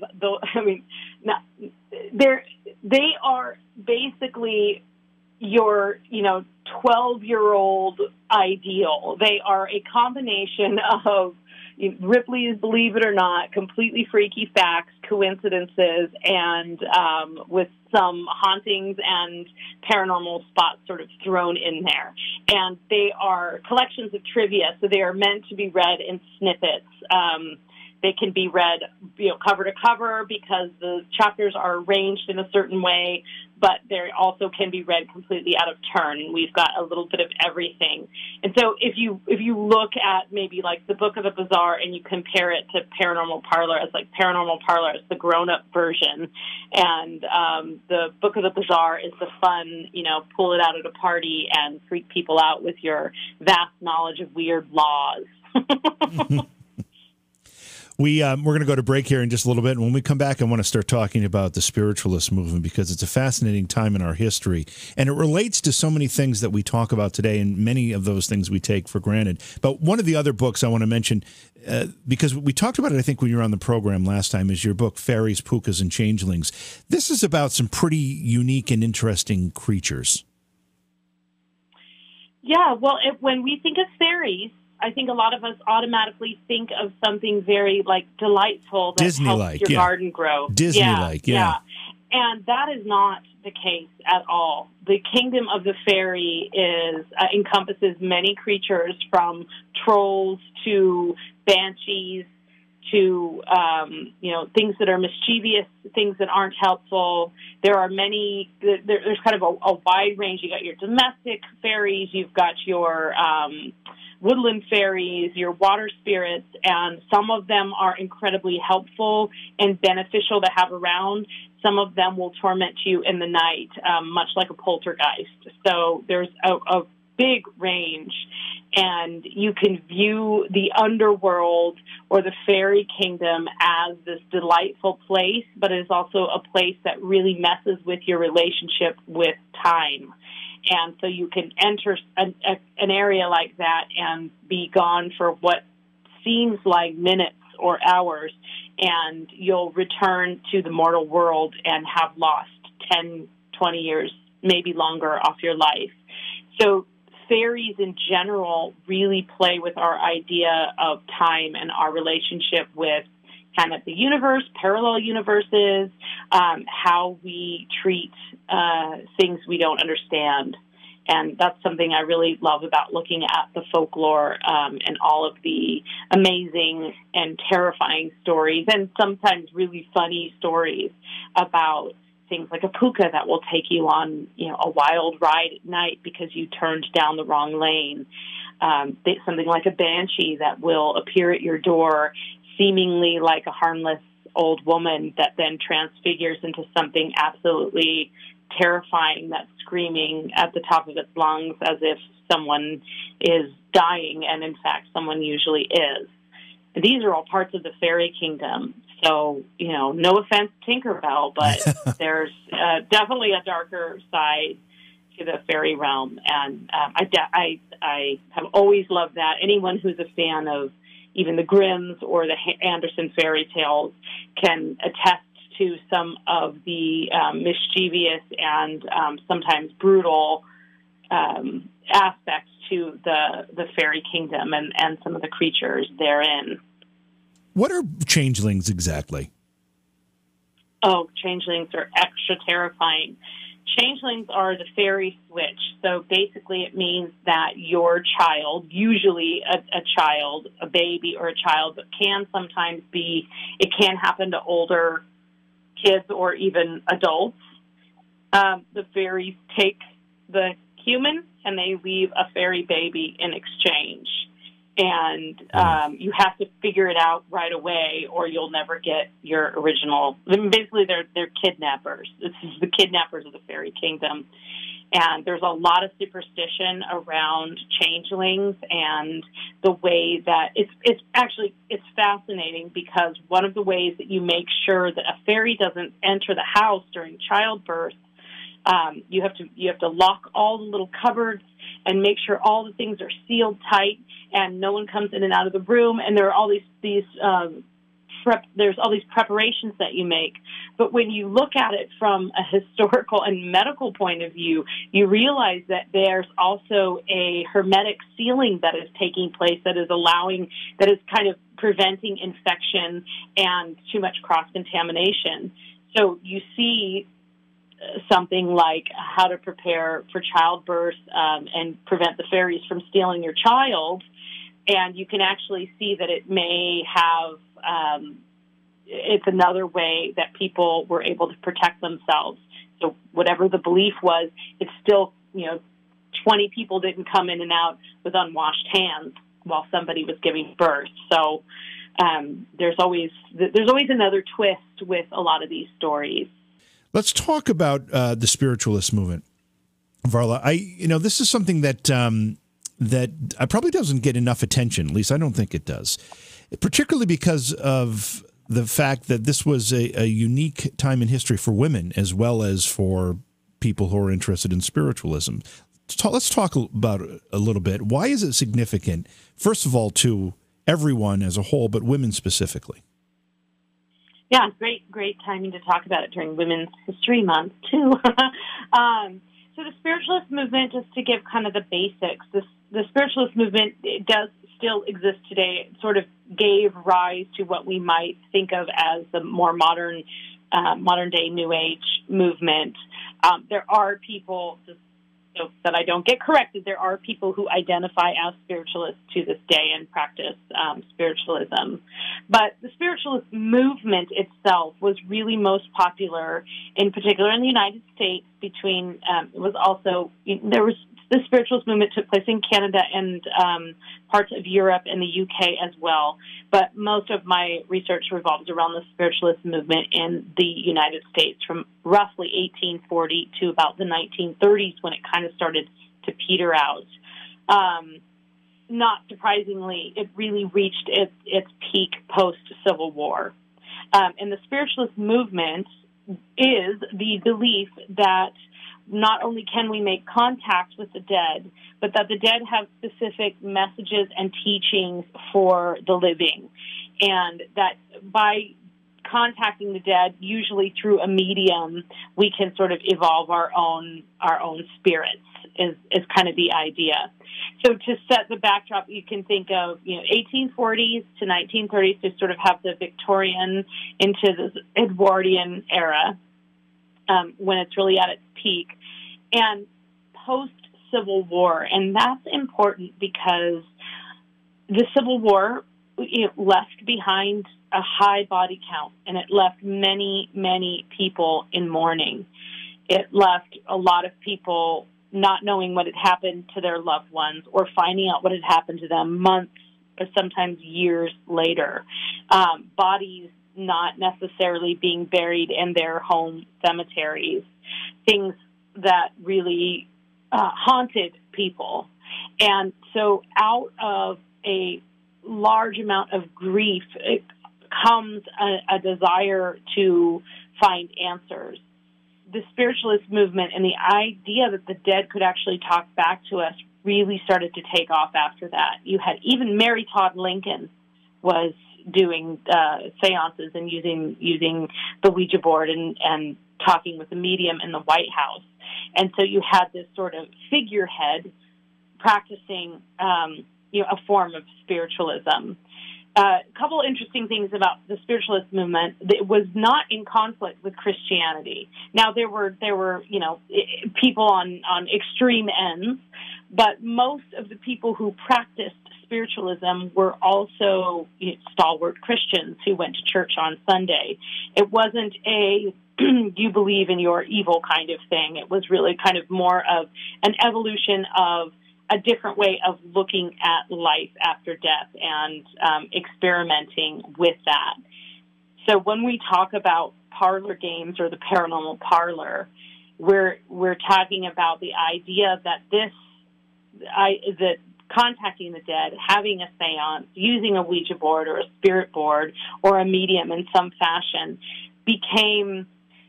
S3: they are basically your, 12-year-old ideal. They are a combination of Ripley's Believe It or Not, completely freaky facts, coincidences, and with some hauntings and paranormal spots sort of thrown in there. And they are collections of trivia, so they are meant to be read in snippets. They can be read, cover to cover because the chapters are arranged in a certain way, but they also can be read completely out of turn. And we've got a little bit of everything. And so if you look at maybe like the Book of the Bizarre and you compare it to Paranormal Parlor, it's like Paranormal Parlor is the grown-up version, and the Book of the Bizarre is the fun, pull it out at a party and freak people out with your vast knowledge of weird laws.
S2: We're going to go to break here in just a little bit. And when we come back, I want to start talking about the spiritualist movement because it's a fascinating time in our history. And it relates to so many things that we talk about today, and many of those things we take for granted. But one of the other books I want to mention, because we talked about it, I think, when you were on the program last time, is your book, Fairies, Pookas, and Changelings. This is about some pretty unique and interesting creatures.
S3: Yeah, well, when we think of fairies, I think a lot of us automatically think of something very, delightful that helps your garden grow.
S2: Disney-like, yeah.
S3: And that is not the case at all. The kingdom of the fairy encompasses many creatures, from trolls to banshees to, things that are mischievous, things that aren't helpful. There are many, there's kind of a wide range. You got your domestic fairies, you've got your woodland fairies, your water spirits, and some of them are incredibly helpful and beneficial to have around. Some of them will torment you in the night, much like a poltergeist. So there's a big range, and you can view the underworld or the fairy kingdom as this delightful place, but it is also a place that really messes with your relationship with time. And so you can enter an area like that and be gone for what seems like minutes or hours, and you'll return to the mortal world and have lost 10, 20 years, maybe longer, off your life. So fairies in general really play with our idea of time and our relationship with kind of the universe, parallel universes, how we treat things we don't understand. And that's something I really love about looking at the folklore and all of the amazing and terrifying stories, and sometimes really funny stories about things like a puka that will take you on, a wild ride at night because you turned down the wrong lane. Something like a banshee that will appear at your door seemingly like a harmless old woman that then transfigures into something absolutely terrifying that's screaming at the top of its lungs as if someone is dying, and in fact someone usually is. And these are all parts of the fairy kingdom. So, no offense, Tinkerbell, but there's definitely a darker side to the fairy realm, and I have always loved that. Anyone who's a fan of even the Grimms or the Andersen fairy tales can attest to some of the mischievous and sometimes brutal aspects to the fairy kingdom and some of the creatures therein.
S2: What are changelings exactly?
S3: Oh, changelings are extra terrifying. Changelings are the fairy switch. So basically it means that your child, usually a child, a baby or a child, but can sometimes be, it can happen to older kids or even adults. The fairies take the human and they leave a fairy baby in exchange. And you have to figure it out right away, or you'll never get your original. I mean, basically, they're kidnappers. This is the kidnappers of the fairy kingdom, and there's a lot of superstition around changelings and the way that it's fascinating, because one of the ways that you make sure that a fairy doesn't enter the house during childbirth, you have to lock all the little cupboards and make sure all the things are sealed tight and no one comes in and out of the room. And there are all there's all these preparations that you make. But when you look at it from a historical and medical point of view, you realize that there's also a hermetic sealing that is taking place that is kind of preventing infection and too much cross-contamination. So you see something like how to prepare for childbirth and prevent the fairies from stealing your child, and you can actually see that it may have it's another way that people were able to protect themselves. So whatever the belief was, it's still, 20 people didn't come in and out with unwashed hands while somebody was giving birth. So there's always another twist with a lot of these stories.
S2: Let's talk about the spiritualist movement, Varla. This is something that probably doesn't get enough attention. At least I don't think it does, particularly because of the fact that this was a unique time in history for women as well as for people who are interested in spiritualism. Let's talk about it a little bit. Why is it significant, first of all, to everyone as a whole, but women specifically?
S3: Yeah, great timing to talk about it during Women's History Month, too. So the spiritualist movement, just to give kind of the basics, the spiritualist movement, it does still exist today. It sort of gave rise to what we might think of as the more modern-day New Age movement. There are people, so that I don't get corrected, there are people who identify as spiritualists to this day and practice spiritualism. But the spiritualist movement itself was really most popular, in particular in the United States, between, the spiritualist movement took place in Canada and parts of Europe and the UK as well. But most of my research revolves around the spiritualist movement in the United States from roughly 1840 to about the 1930s, when it kind of started to peter out. Not surprisingly, it really reached its peak post-Civil War. And the spiritualist movement is the belief that not only can we make contact with the dead, but that the dead have specific messages and teachings for the living. And that by contacting the dead, usually through a medium, we can sort of evolve our own spirits, is kind of the idea. So to set the backdrop, you can think of 1840s to 1930s to sort of have the Victorian into the Edwardian era, when it's really at its peak, and post-Civil War. And that's important because the Civil War, left behind a high body count, and it left many, many people in mourning. It left a lot of people not knowing what had happened to their loved ones, or finding out what had happened to them months or sometimes years later. Bodies not necessarily being buried in their home cemeteries, things that really haunted people. And so out of a large amount of grief, it comes a desire to find answers. The spiritualist movement and the idea that the dead could actually talk back to us really started to take off after that. You had even Mary Todd Lincoln was doing seances and using the Ouija board and talking with the medium in the White House. And so you had this sort of figurehead practicing, a form of spiritualism. a couple interesting things about the spiritualist movement. It was not in conflict with Christianity. Now there were people on extreme ends, but most of the people who practiced spiritualism were also stalwart Christians who went to church on Sunday. It wasn't a you believe in your evil kind of thing. It was really kind of more of an evolution of a different way of looking at life after death and experimenting with that. So when we talk about parlor games or the paranormal parlor, we're talking about the idea that that contacting the dead, having a seance, using a Ouija board or a spirit board or a medium in some fashion became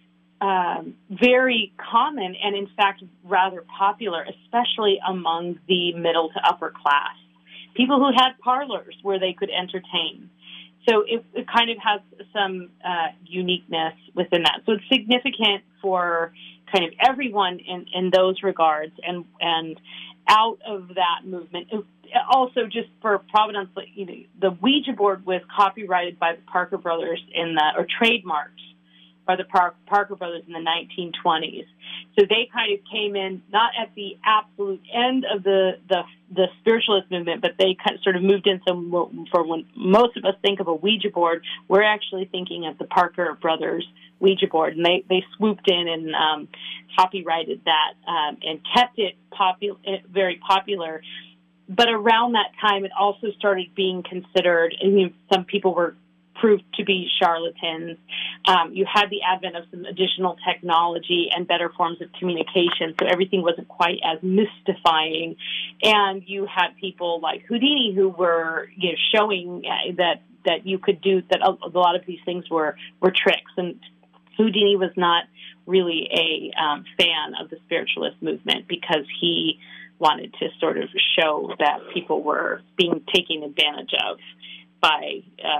S3: very common and, in fact, rather popular, especially among the middle to upper class. People who had parlors where they could entertain. So it kind of has some uniqueness within that. So it's significant for kind of everyone in those regards. And out of that movement, also just for provenance, the Ouija board was copyrighted by the Parker Brothers or trademarked by the Parker Brothers in the 1920s. So they kind of came in not at the absolute end of the spiritualist movement, but they kind of sort of moved in. So for when most of us think of a Ouija board, we're actually thinking of the Parker Brothers Ouija board, and they swooped in and copyrighted that and kept it very popular. But around that time, it also started being considered, and some people were proved to be charlatans. You had the advent of some additional technology and better forms of communication, so everything wasn't quite as mystifying. And you had people like Houdini who were showing that you could do that. A lot of these things were tricks, and Houdini was not really a fan of the spiritualist movement because he wanted to sort of show that people were being taken advantage of by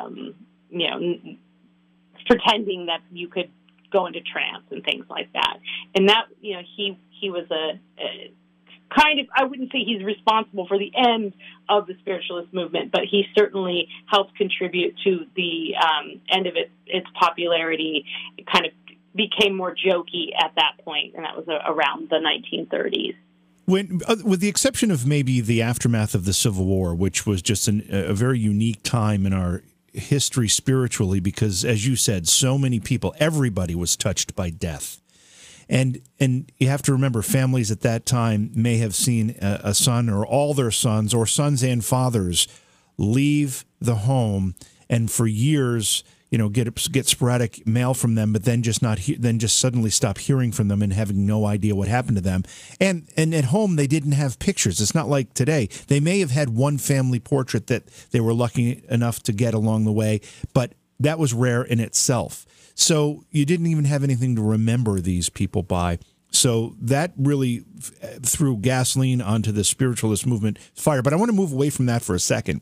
S3: pretending that you could go into trance and things like that. And that, he was a kind of, I wouldn't say he's responsible for the end of the spiritualist movement, but he certainly helped contribute to the end of its popularity. It kind of became more jokey at that point, and that was around the 1930s.
S2: When, with the exception of maybe the aftermath of the Civil War, which was just a very unique time in our history spiritually, because as you said, so many people, everybody was touched by death. And you have to remember, families at that time may have seen a son or all their sons or sons and fathers leave the home and for years, get sporadic mail from them, but then just suddenly stop hearing from them and having no idea what happened to them. And at home, they didn't have pictures. It's not like today. They may have had one family portrait that they were lucky enough to get along the way, but that was rare in itself. So you didn't even have anything to remember these people by. So that really threw gasoline onto the spiritualist movement fire. But I want to move away from that for a second.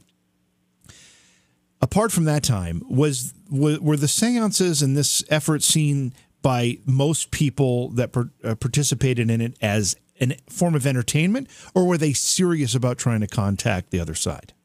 S2: Apart from that time, were the seances and this effort seen by most people that participated in it as a form of entertainment, or were they serious about trying to contact the other side?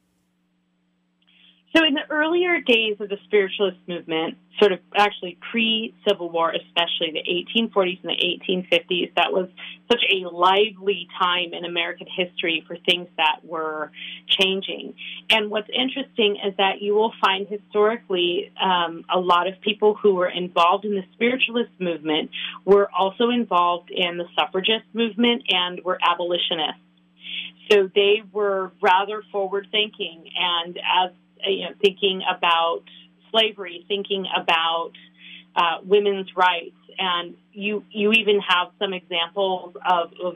S3: So in the earlier days of the spiritualist movement, sort of actually pre-Civil War, especially the 1840s and the 1850s, that was such a lively time in American history for things that were changing. And what's interesting is that you will find historically a lot of people who were involved in the spiritualist movement were also involved in the suffragist movement and were abolitionists. So they were rather forward-thinking, and as thinking about slavery, thinking about women's rights, and you even have some examples of there's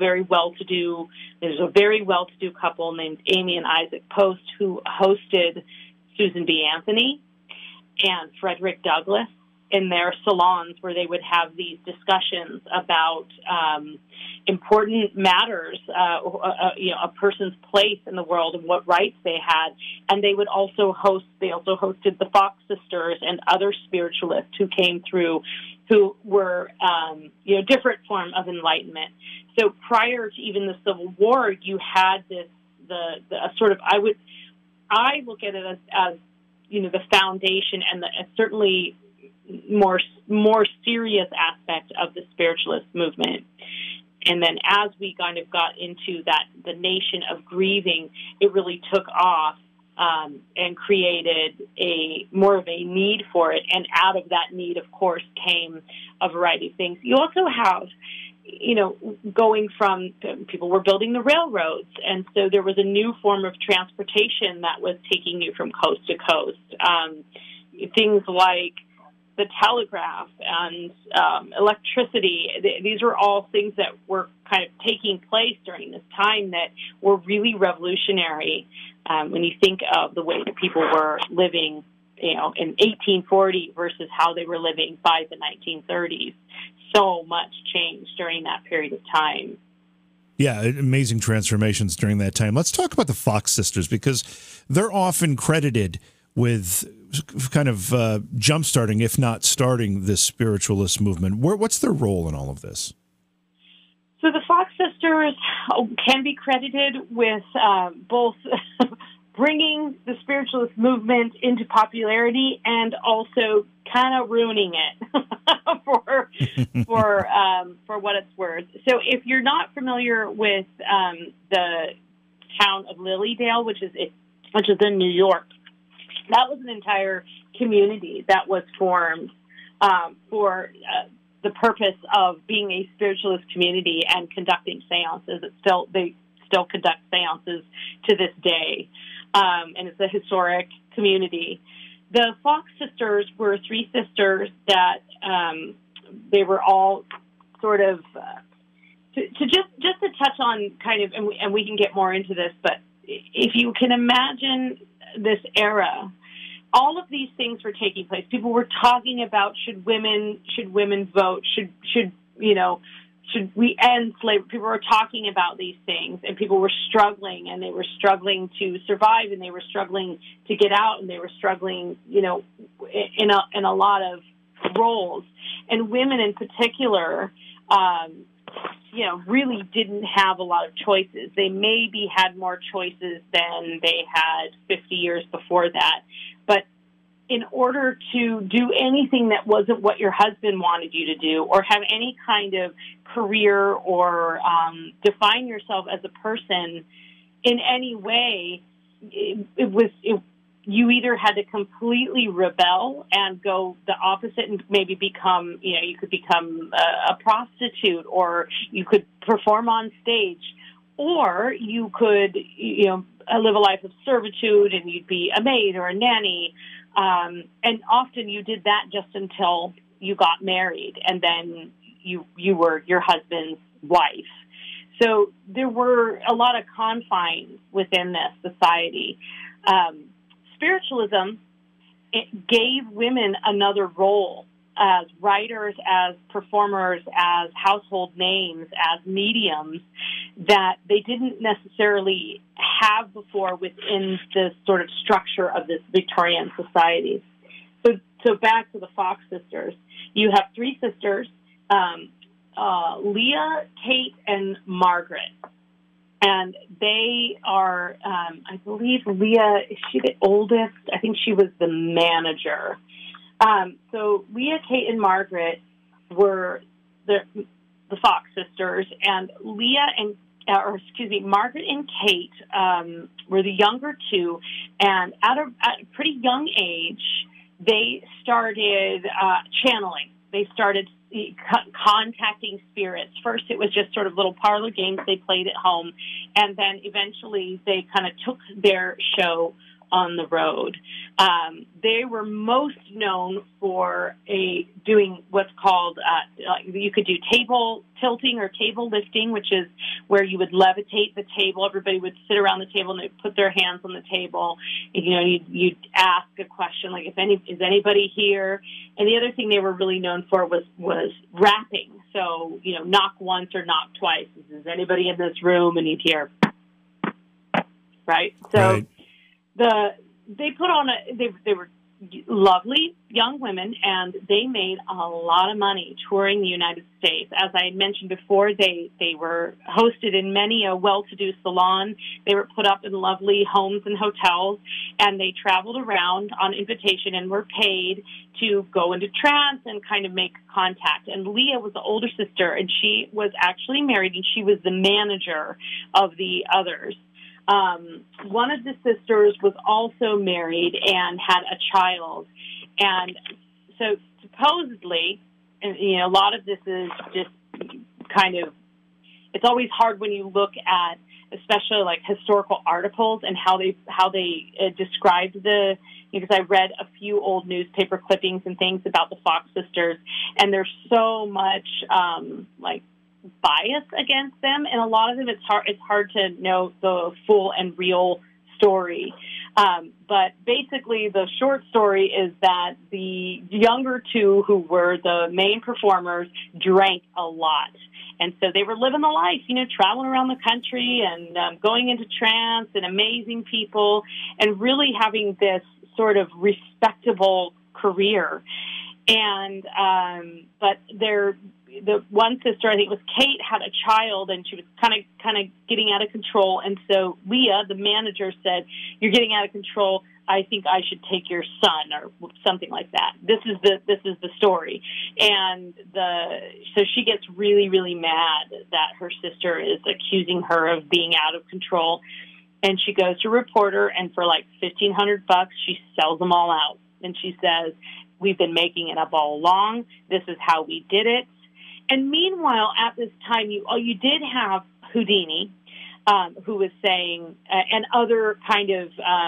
S3: a very well-to-do couple named Amy and Isaac Post who hosted Susan B. Anthony and Frederick Douglass in their salons, where they would have these discussions about important matters, a person's place in the world and what rights they had. And they would also hosted the Fox sisters and other spiritualists who came through, who were, different form of enlightenment. So prior to even the Civil War, you had this, I look at it as the foundation and certainly more serious aspect of the spiritualist movement. And then as we kind of got into the nation of grieving, it really took off and created more of a need for it. And out of that need, of course, came a variety of things. You also have, going from people were building the railroads, and so there was a new form of transportation that was taking you from coast to coast. Things like the telegraph and electricity. These were all things that were kind of taking place during this time that were really revolutionary when you think of the way that people were living, in 1840 versus how they were living by the 1930s. So much changed during that period of time.
S2: Yeah, amazing transformations during that time. Let's talk about the Fox sisters, because they're often credited with kind of jump-starting, if not starting, this spiritualist movement. What's their role in all of this?
S3: So the Fox sisters can be credited with both bringing the spiritualist movement into popularity and also kind of ruining it for what it's worth. So if you're not familiar with the town of Lilydale, which is in New York, that was an entire community that was formed for the purpose of being a spiritualist community and conducting seances. They still conduct seances to this day, and it's a historic community. The Fox sisters were three sisters that they were all sort of just to touch on kind of, and we can get more into this, but if you can imagine this era, all of these things were taking place. People were talking about should women vote? Should we end slavery? People were talking about these things, and people were struggling, and they were struggling to survive, and they were struggling to get out, and they were struggling, in a lot of roles. And women in particular, really didn't have a lot of choices. They maybe had more choices than they had 50 years before that. But in order to do anything that wasn't what your husband wanted you to do, or have any kind of career, or define yourself as a person in any way, you either had to completely rebel and go the opposite and maybe become, you could become a prostitute, or you could perform on stage, or you could, live a life of servitude and you'd be a maid or a nanny. And often you did that just until you got married, and then you were your husband's wife. So there were a lot of confines within this society. Spiritualism, it gave women another role as writers, as performers, as household names, as mediums that they didn't necessarily have before within the sort of structure of this Victorian society. So back to the Fox sisters. You have three sisters, Leah, Kate, and Margaret. And they are, I believe Leah, is she the oldest? I think she was the manager. So Leah, Kate, and Margaret were the Fox sisters, and Margaret and Kate were the younger two, and at a pretty young age, they started channeling. They started contacting spirits. First, it was just sort of little parlor games they played at home, and then eventually they kind of took their show on the road. They were most known for doing what's called, you could do table tilting or table lifting, which is where you would levitate the table. Everybody would sit around the table and they'd put their hands on the table. You'd ask a question like, is anybody here? And the other thing they were really known for was rapping. So, knock once or knock twice. Is anybody in this room? And you'd hear, right? So. Right. They put on they were lovely young women, and they made a lot of money touring the United States. As I had mentioned before, they were hosted in many a well-to-do salon. They were put up in lovely homes and hotels, and they traveled around on invitation and were paid to go into trance and kind of make contact. And Leah was the older sister, and she was actually married, and she was the manager of the others. One of the sisters was also married and had a child. And so supposedly, and, a lot of this is just kind of, it's always hard when you look at, especially like historical articles and how they described because I read a few old newspaper clippings and things about the Fox sisters, and there's so much, bias against them, and a lot of them it's hard to know the full and real story. But basically, the short story is that the younger two, who were the main performers, drank a lot. And so they were living the life, traveling around the country and going into trance and amazing people and really having this sort of respectable career. And but the one sister, I think it was Kate, had a child, and she was kind of getting out of control. And so Leah, the manager, said, "You're getting out of control. I think I should take your son," or something like that. This is the story. And so she gets really, really mad that her sister is accusing her of being out of control. And she goes to a reporter, and for like $1,500, she sells them all out. And she says, "We've been making it up all along. This is how we did it." And meanwhile, at this time, you did have Houdini, who was saying, and other kind of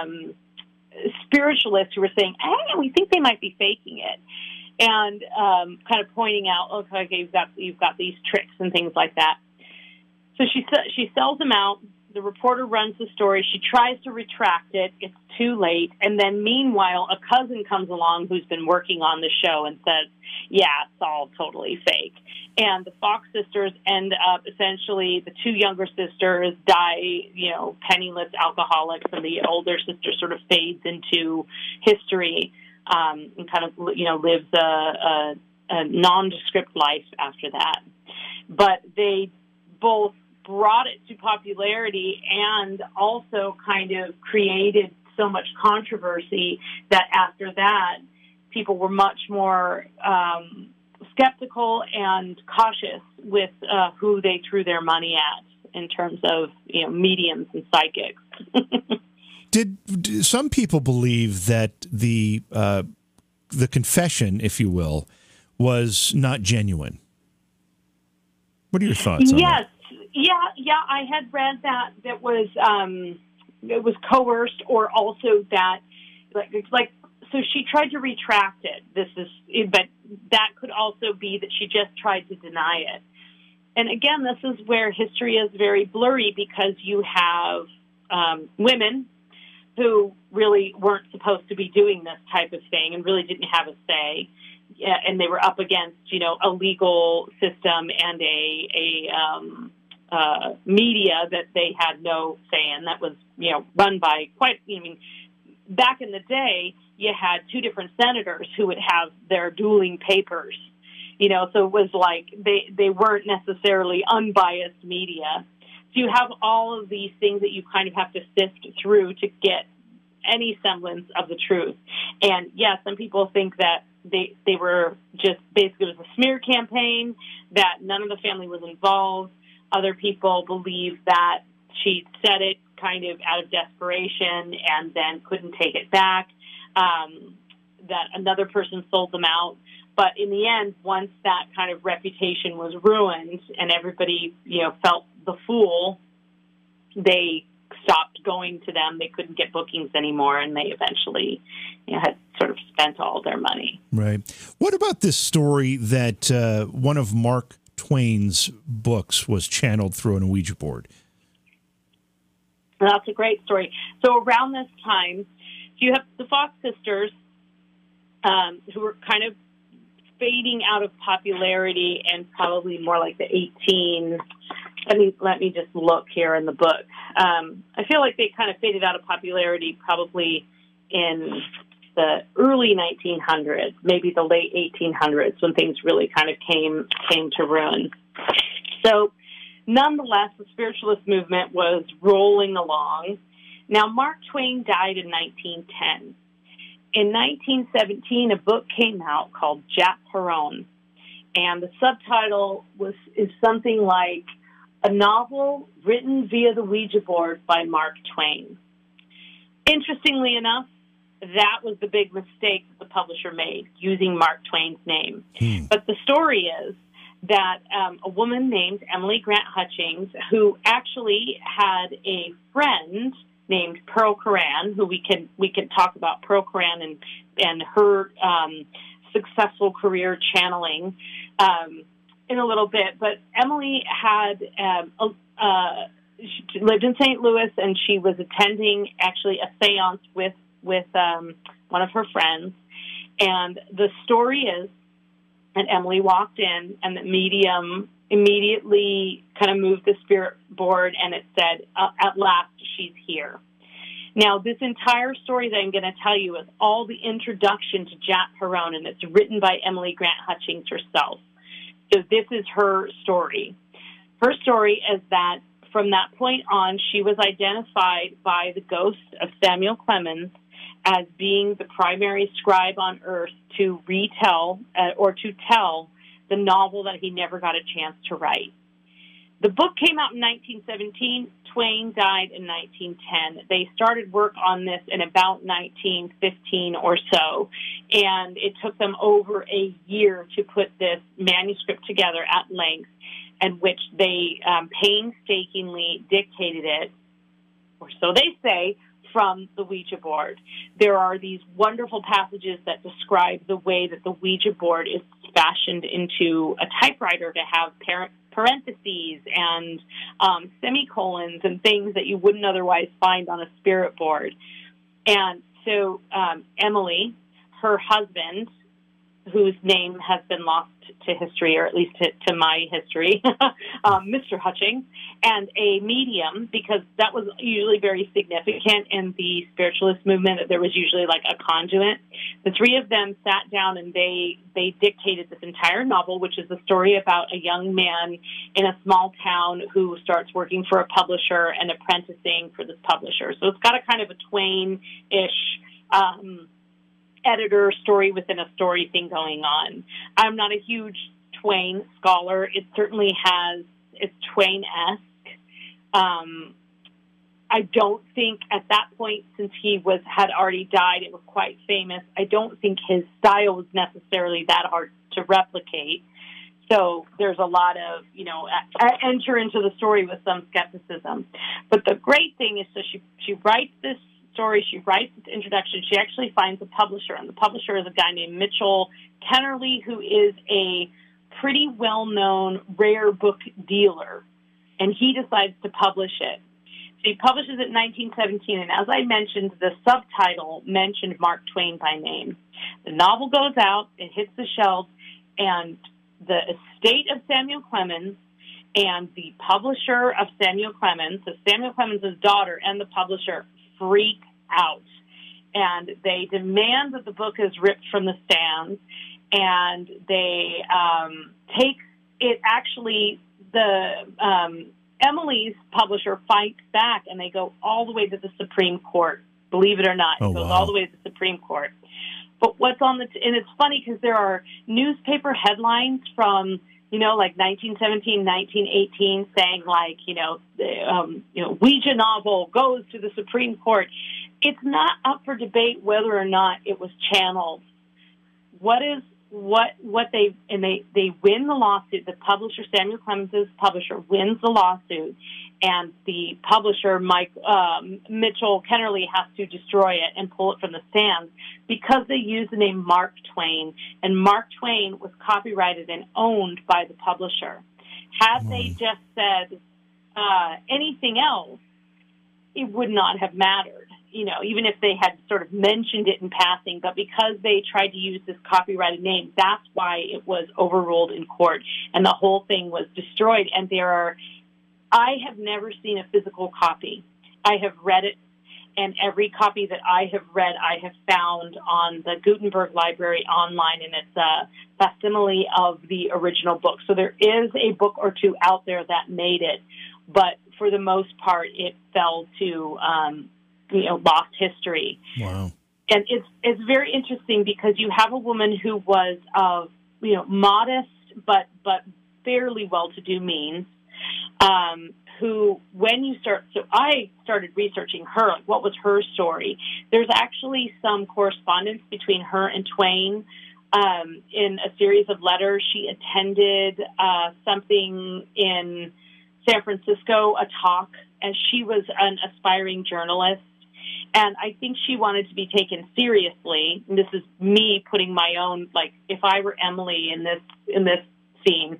S3: spiritualists who were saying, "Hey, we think they might be faking it," and kind of pointing out, "Okay, you've got these tricks and things like that." So she sells them out. The reporter runs the story. She tries to retract it. It's too late. And then meanwhile, a cousin comes along who's been working on the show and says, "Yeah, it's all totally fake." And the Fox sisters end up, essentially, the two younger sisters die, penniless alcoholics, and the older sister sort of fades into history and kind of, lives a nondescript life after that. But they both brought it to popularity and also kind of created so much controversy that after that, people were much more skeptical and cautious with who they threw their money at in terms of mediums and psychics.
S2: Did some people believe that the confession, if you will, was not genuine? What are your thoughts on that?
S3: Yeah, I had read that was it was coerced, or also that like so she tried to retract it. But that could also be that she just tried to deny it. And again, this is where history is very blurry, because you have women who really weren't supposed to be doing this type of thing and really didn't have a say. Yeah, and they were up against, a legal system and a media that they had no say in, that was, run by back in the day, you had two different senators who would have their dueling papers, so it was like they weren't necessarily unbiased media. So you have all of these things that you kind of have to sift through to get any semblance of the truth. And yeah, some people think that they were just basically, it was a smear campaign, that none of the family was involved. Other people believe that she said it kind of out of desperation and then couldn't take it back, that another person sold them out. But in the end, once that kind of reputation was ruined and everybody, felt the fool, they stopped going to them. They couldn't get bookings anymore, and they eventually had sort of spent all their money.
S2: Right. What about this story that one of Mark Twain's books was channeled through an Ouija board?
S3: That's a great story. So around this time, you have the Fox sisters, who were kind of fading out of popularity, and probably more like the 18. Let me just look here in the book. I feel like they kind of faded out of popularity probably in the early 1900s, maybe the late 1800s, when things really kind of came to ruin. So, nonetheless, the spiritualist movement was rolling along. Now, Mark Twain died in 1910. In 1917, a book came out called Jap Perón, and the subtitle is something like A Novel Written Via the Ouija Board by Mark Twain. Interestingly enough, that was the big mistake that the publisher made, using Mark Twain's name. But the story is that a woman named Emily Grant Hutchings, who actually had a friend named Pearl Curran, who we can talk about Pearl Curran and her successful career channeling in a little bit. But Emily had she lived in St. Louis, and she was attending actually a seance with one of her friends. And the story is that Emily walked in, and the medium immediately kind of moved the spirit board, and it said, at last, she's here. Now, this entire story that I'm going to tell you is all the introduction to Jap Perón, and it's written by Emily Grant Hutchings herself. So this is her story. Her story is that from that point on, she was identified by the ghost of Samuel Clemens as being the primary scribe on earth to retell or to tell the novel that he never got a chance to write. The book came out in 1917. Twain died in 1910. They started work on this in about 1915 or so, and it took them over a year to put this manuscript together at length, in which they painstakingly dictated it, or so they say, from the Ouija board. There are these wonderful passages that describe the way that the Ouija board is fashioned into a typewriter to have parentheses and semicolons and things that you wouldn't otherwise find on a spirit board. And so Emily, her husband, whose name has been lost to history, or at least to my history, Mr. Hutchings, and a medium, because that was usually very significant in the spiritualist movement, that there was usually like a conduit. The three of them sat down and they dictated this entire novel, which is the story about a young man in a small town who starts working for a publisher and apprenticing for this publisher. So it's got a kind of a Twain-ish editor story within a story thing going on. I'm not a huge Twain scholar. It certainly it's Twain-esque. I don't think at that point, since he had already died, it was quite famous. I don't think his style was necessarily that hard to replicate. So there's a lot of, enter into the story with some skepticism. But the great thing is, so she writes this story, she writes this introduction, she actually finds a publisher, and the publisher is a guy named Mitchell Kennerly, who is a pretty well-known rare book dealer, and he decides to publish it. So he publishes it in 1917, and as I mentioned, the subtitle mentioned Mark Twain by name. The novel goes out, it hits the shelves, and the estate of Samuel Clemens and the publisher of Samuel Clemens, so Samuel Clemens' daughter and the publisher, freak out, and they demand that the book is ripped from the stands, and they take it. Actually, the Emily's publisher fights back, and they go all the way to the Supreme Court. Believe it or not, it goes all the way to the Supreme Court. But what's on and it's funny because there are newspaper headlines from like 1917, 1918, saying like, Ouija novel goes to the Supreme Court. It's not up for debate whether or not it was channeled. They win the lawsuit. The publisher, Samuel Clemens' publisher, wins the lawsuit, and the publisher, Mitchell Kennerly, has to destroy it and pull it from the stands because they use the name Mark Twain, and Mark Twain was copyrighted and owned by the publisher. Had they just said anything else, it would not have mattered, even if they had sort of mentioned it in passing. But because they tried to use this copyrighted name, that's why it was overruled in court, and the whole thing was destroyed. And I have never seen a physical copy. I have read it, and every copy that I have read, I have found on the Gutenberg Library online, and it's a facsimile of the original book. So there is a book or two out there that made it, but for the most part, it fell to lost history.
S2: Wow.
S3: And it's very interesting because you have a woman who was of modest but fairly well-to-do means, who, when you start, so I started researching her, like what was her story. There's actually some correspondence between her and Twain in a series of letters. She attended something in San Francisco, a talk, and she was an aspiring journalist. And I think she wanted to be taken seriously. And this is me putting my own, like, if I were Emily in this scene,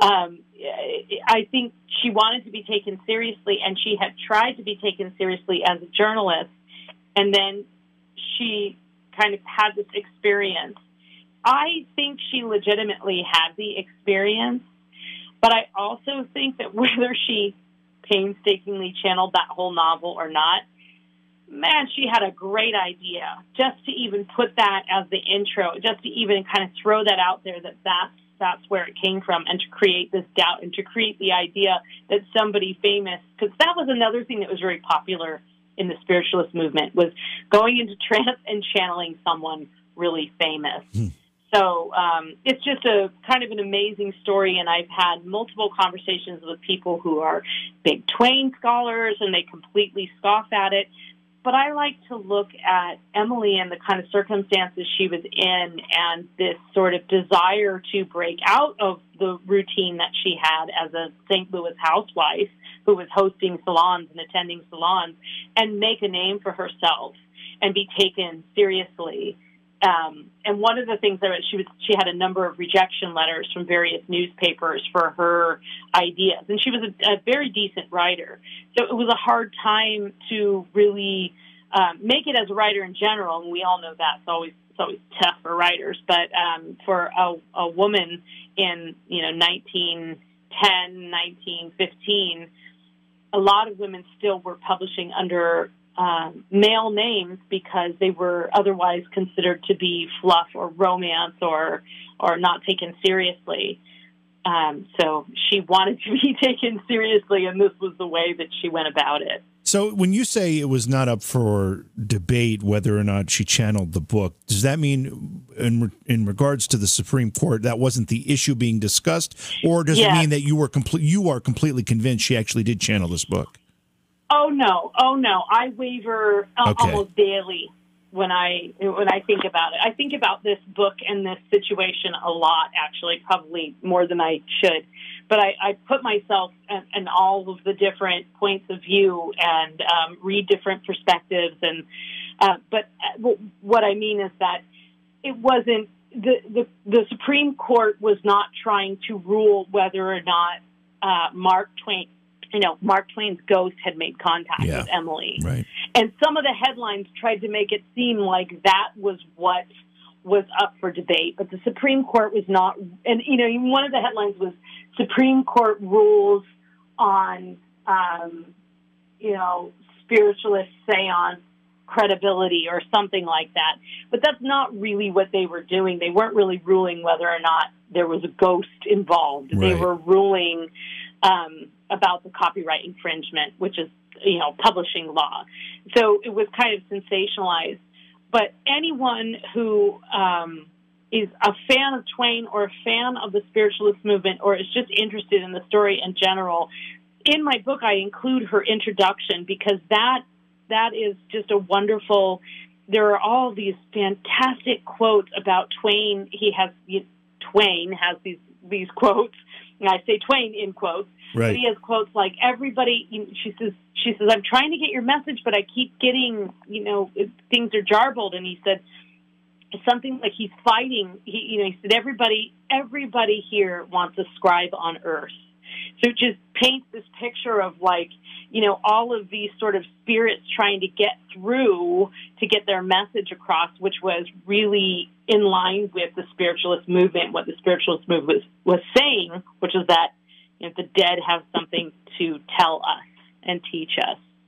S3: I think she wanted to be taken seriously, and she had tried to be taken seriously as a journalist, and then she kind of had this experience. I think she legitimately had the experience, but I also think that whether she painstakingly channeled that whole novel or not, man, she had a great idea just to even put that as the intro, just to even kind of throw that out there that's where it came from, and to create this doubt and to create the idea that somebody famous, because that was another thing that was very popular in the spiritualist movement, was going into trance and channeling someone really famous. So it's just a kind of an amazing story, and I've had multiple conversations with people who are big Twain scholars, and they completely scoff at it. But I like to look at Emily and the kind of circumstances she was in, and this sort of desire to break out of the routine that she had as a St. Louis housewife who was hosting salons and attending salons, and make a name for herself and be taken seriously. And one of the things that she had a number of rejection letters from various newspapers for her ideas, and she was a very decent writer. So it was a hard time to really make it as a writer in general, and we all know that's always tough for writers. But for a woman in 1910, 1915, a lot of women still were publishing under male names because they were otherwise considered to be fluff or romance or not taken seriously. So she wanted to be taken seriously, and this was the way that she went about it.
S2: So when you say it was not up for debate whether or not she channeled the book, does that mean in regards to the Supreme Court that wasn't the issue being discussed, or does it mean that you are completely convinced she actually did channel this book?
S3: Oh no! I waver almost daily when I think about it. I think about this book and this situation a lot, actually, probably more than I should. But I put myself in all of the different points of view and read different perspectives. And but what I mean is that it wasn't the Supreme Court was not trying to rule whether or not Mark Twain. Mark Twain's ghost had made contact with Emily. Right. And some of the headlines tried to make it seem like that was what was up for debate. But the Supreme Court was not. And, even one of the headlines was Supreme Court rules on, spiritualist seance credibility or something like that. But that's not really what they were doing. They weren't really ruling whether or not there was a ghost involved. Right. They were ruling about the copyright infringement, which is, publishing law. So it was kind of sensationalized. But anyone who is a fan of Twain or a fan of the spiritualist movement or is just interested in the story in general, in my book I include her introduction because that is just a wonderful. There are all these fantastic quotes about Twain. Twain has these quotes, and I say Twain in quotes. Right. But he has quotes like everybody. She says, I'm trying to get your message, but I keep getting, things are jarbled. And he said something like he's fighting. He said everybody here wants a scribe on earth. So it just paints this picture of all of these sort of spirits trying to get through to get their message across, which was really in line with the spiritualist movement, what the spiritualist movement was saying, which is that the dead have something to tell us and teach us.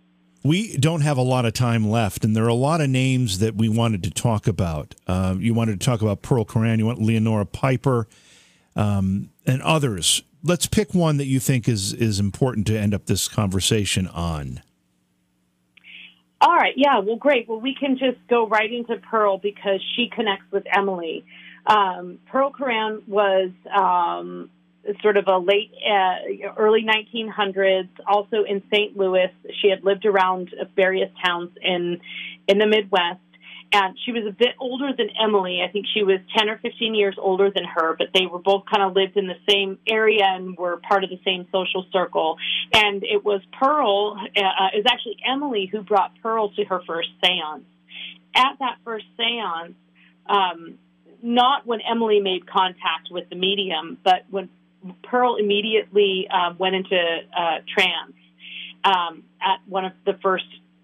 S2: We don't have a lot of time left, and there are a lot of names that we wanted to talk about. You wanted to talk about Pearl Coran, you want Leonora Piper, and others. Let's pick one that you think is important to end up this conversation on.
S3: All right. Yeah. Well, great. Well, we can just go right into Pearl because she connects with Emily. Pearl Coran was sort of a late, early 1900s, also in St. Louis. She had lived around various towns in the Midwest. And she was a bit older than Emily. I think she was 10 or 15 years older than her, but they were both kind of lived in the same area and were part of the same social circle. And it was Pearl, it was actually Emily who brought Pearl to her first seance. At that first seance, not when Emily made contact with the medium, but when Pearl immediately went into trance at one of the first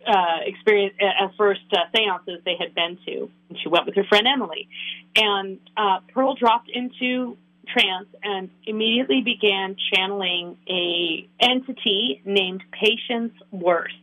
S3: seances they had been to, and she went with her friend Emily. And Pearl dropped into trance and immediately began channeling a entity named Patience Worth.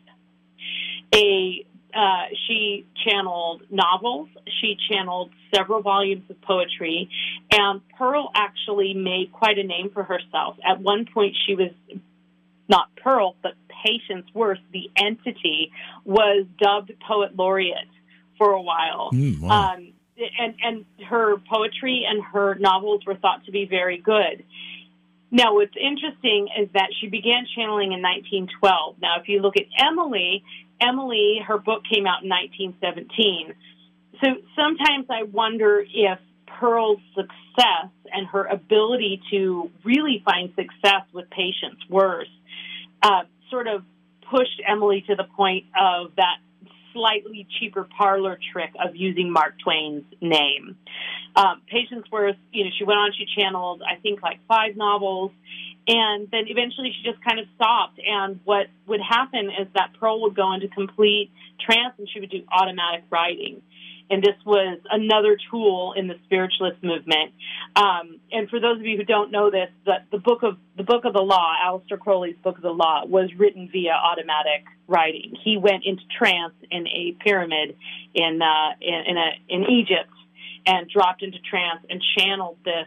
S3: She channeled novels, she channeled several volumes of poetry, and Pearl actually made quite a name for herself. At one point, she was not Pearl, but Patience Worth, the entity, was dubbed Poet Laureate for a while.
S2: Wow.
S3: And her poetry and her novels were thought to be very good. Now, what's interesting is that she began channeling in 1912. Now, if you look at Emily, her book came out in 1917. So sometimes I wonder if Pearl's success and her ability to really find success with Patience Worth sort of pushed Emily to the point of that slightly cheaper parlor trick of using Mark Twain's name. Patience Worth, she went on, she channeled, I think, like 5 novels, and then eventually she just kind of stopped. And what would happen is that Pearl would go into complete trance and she would do automatic writing. And this was another tool in the spiritualist movement. And for those of you who don't know this, the book of the Law, Aleister Crowley's Book of the Law, was written via automatic writing. He went into trance in a pyramid in Egypt and dropped into trance and channeled this,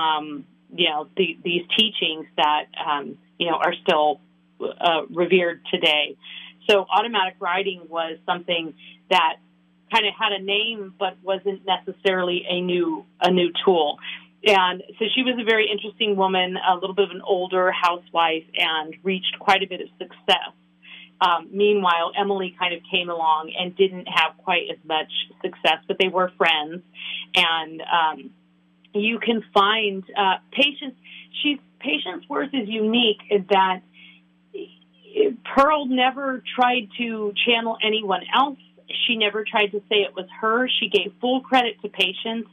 S3: these teachings that are still revered today. So automatic writing was something that kind of had a name, but wasn't necessarily a new tool. And so she was a very interesting woman, a little bit of an older housewife, and reached quite a bit of success. Meanwhile, Emily kind of came along and didn't have quite as much success, but they were friends. And you can find Patience. Patience Worth is unique in that Pearl never tried to channel anyone else. She never tried to say it was her. She gave full credit to Patience.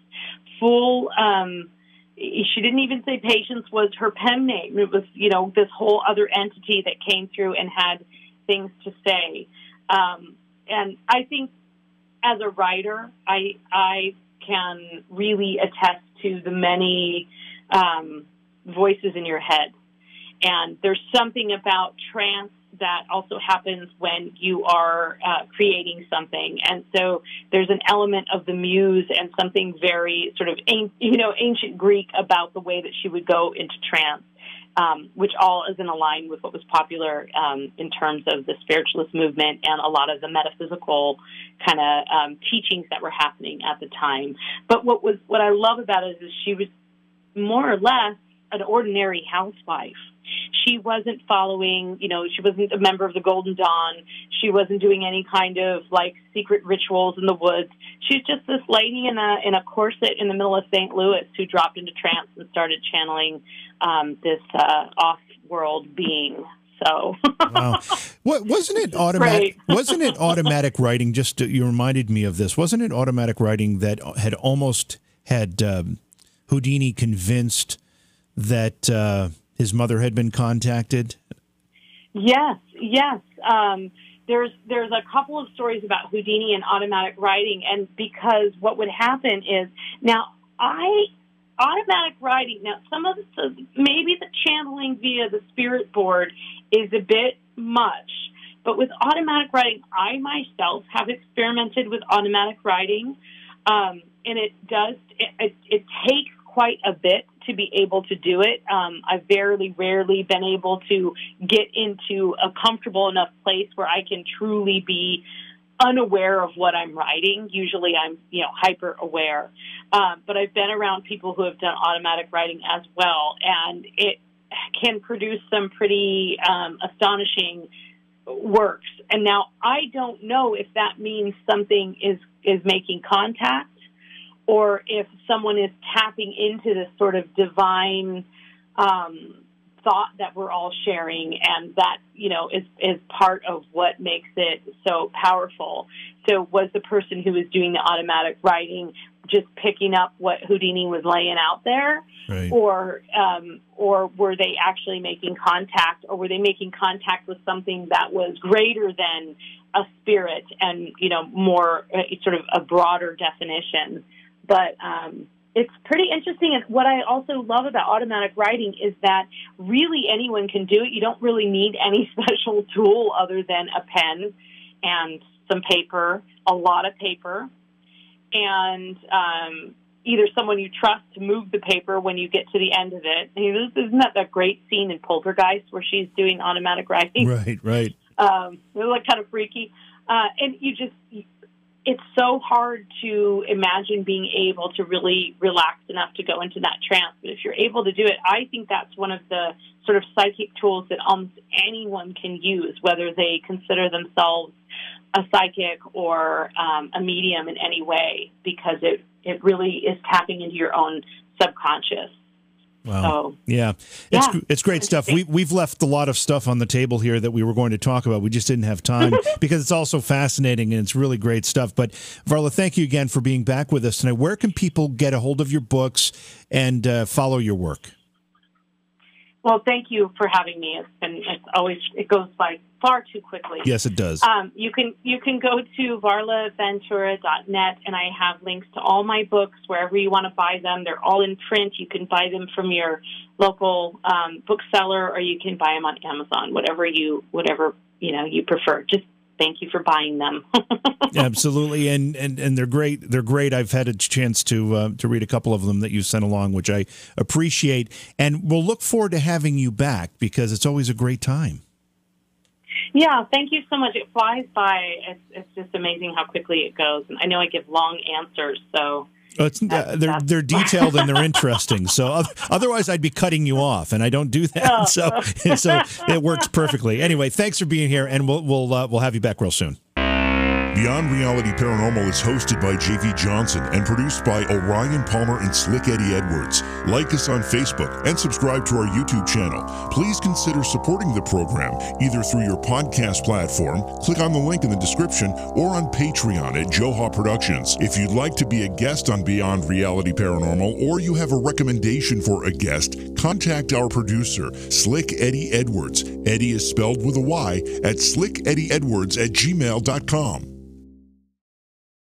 S3: She didn't even say Patience was her pen name. It was, this whole other entity that came through and had things to say. And I think as a writer, I can really attest to the many voices in your head. And there's something about trance that also happens when you are creating something. And so there's an element of the muse and something very sort of, ancient Greek about the way that she would go into trance, which all is in line with what was popular in terms of the spiritualist movement and a lot of the metaphysical kind of teachings that were happening at the time. But what I love about it is she was more or less an ordinary housewife. She wasn't following, she wasn't a member of the Golden Dawn. She wasn't doing any kind of secret rituals in the woods. She's just this lady in a corset in the middle of St. Louis who dropped into trance and started channeling this off-world being. So,
S2: wow. Wasn't it automatic? Right. Wasn't it automatic writing? You reminded me of this. Wasn't it automatic writing that had almost had Houdini convinced that his mother had been contacted?
S3: Yes. There's a couple of stories about Houdini and automatic writing, and because what would happen is automatic writing. Now, some of maybe the channeling via the spirit board is a bit much. But with automatic writing, I myself have experimented with automatic writing, and it takes quite a bit to be able to do it. I've very rarely been able to get into a comfortable enough place where I can truly be unaware of what I'm writing. Usually I'm, hyper aware. But I've been around people who have done automatic writing as well, and it can produce some pretty astonishing works. And now I don't know if that means something is making contact, or if someone is tapping into this sort of divine thought that we're all sharing, and that, is part of what makes it so powerful. So was the person who was doing the automatic writing just picking up what Houdini was laying out there?
S2: Right.
S3: Or were they actually making contact, or were they making contact with something that was greater than a spirit and, more sort of a broader definition? But it's pretty interesting. And what I also love about automatic writing is that really anyone can do it. You don't really need any special tool other than a pen and some paper, a lot of paper, and either someone you trust to move the paper when you get to the end of it. Isn't that great scene in Poltergeist where she's doing automatic writing?
S2: Right.
S3: They're like kind of freaky. And it's so hard to imagine being able to really relax enough to go into that trance. But if you're able to do it, I think that's one of the sort of psychic tools that almost anyone can use, whether they consider themselves a psychic or a medium in any way, because it really is tapping into your own subconscious.
S2: Wow. So, it's great stuff. We've left a lot of stuff on the table here that we were going to talk about. We just didn't have time because it's also fascinating and it's really great stuff. But Varla, thank you again for being back with us tonight. Where can people get a hold of your books and follow your work?
S3: Well, thank you for having me. It goes by far too quickly.
S2: Yes, it does.
S3: You can go to varlaventura.net, and I have links to all my books wherever you want to buy them. They're all in print. You can buy them from your local bookseller, or you can buy them on Amazon, whatever you prefer. Just thank you for buying them.
S2: Absolutely, and they're great. They're great. I've had a chance to read a couple of them that you sent along, which I appreciate. And we'll look forward to having you back because it's always a great time.
S3: Yeah, thank you so much. It flies by. It's just amazing how quickly it goes. And I know I give long answers, so...
S2: They're detailed and they're interesting. So otherwise, I'd be cutting you off, and I don't do that. So it works perfectly. Anyway, thanks for being here, and we'll have you back real soon.
S1: Beyond Reality Paranormal is hosted by J.V. Johnson and produced by Orion Palmer and Slick Eddie Edwards. Like us on Facebook and subscribe to our YouTube channel. Please consider supporting the program either through your podcast platform, click on the link in the description, or on Patreon at Joha Productions. If you'd like to be a guest on Beyond Reality Paranormal, or you have a recommendation for a guest, contact our producer, Slick Eddie Edwards. Eddie is spelled with a Y at slickeddieedwards@gmail.com.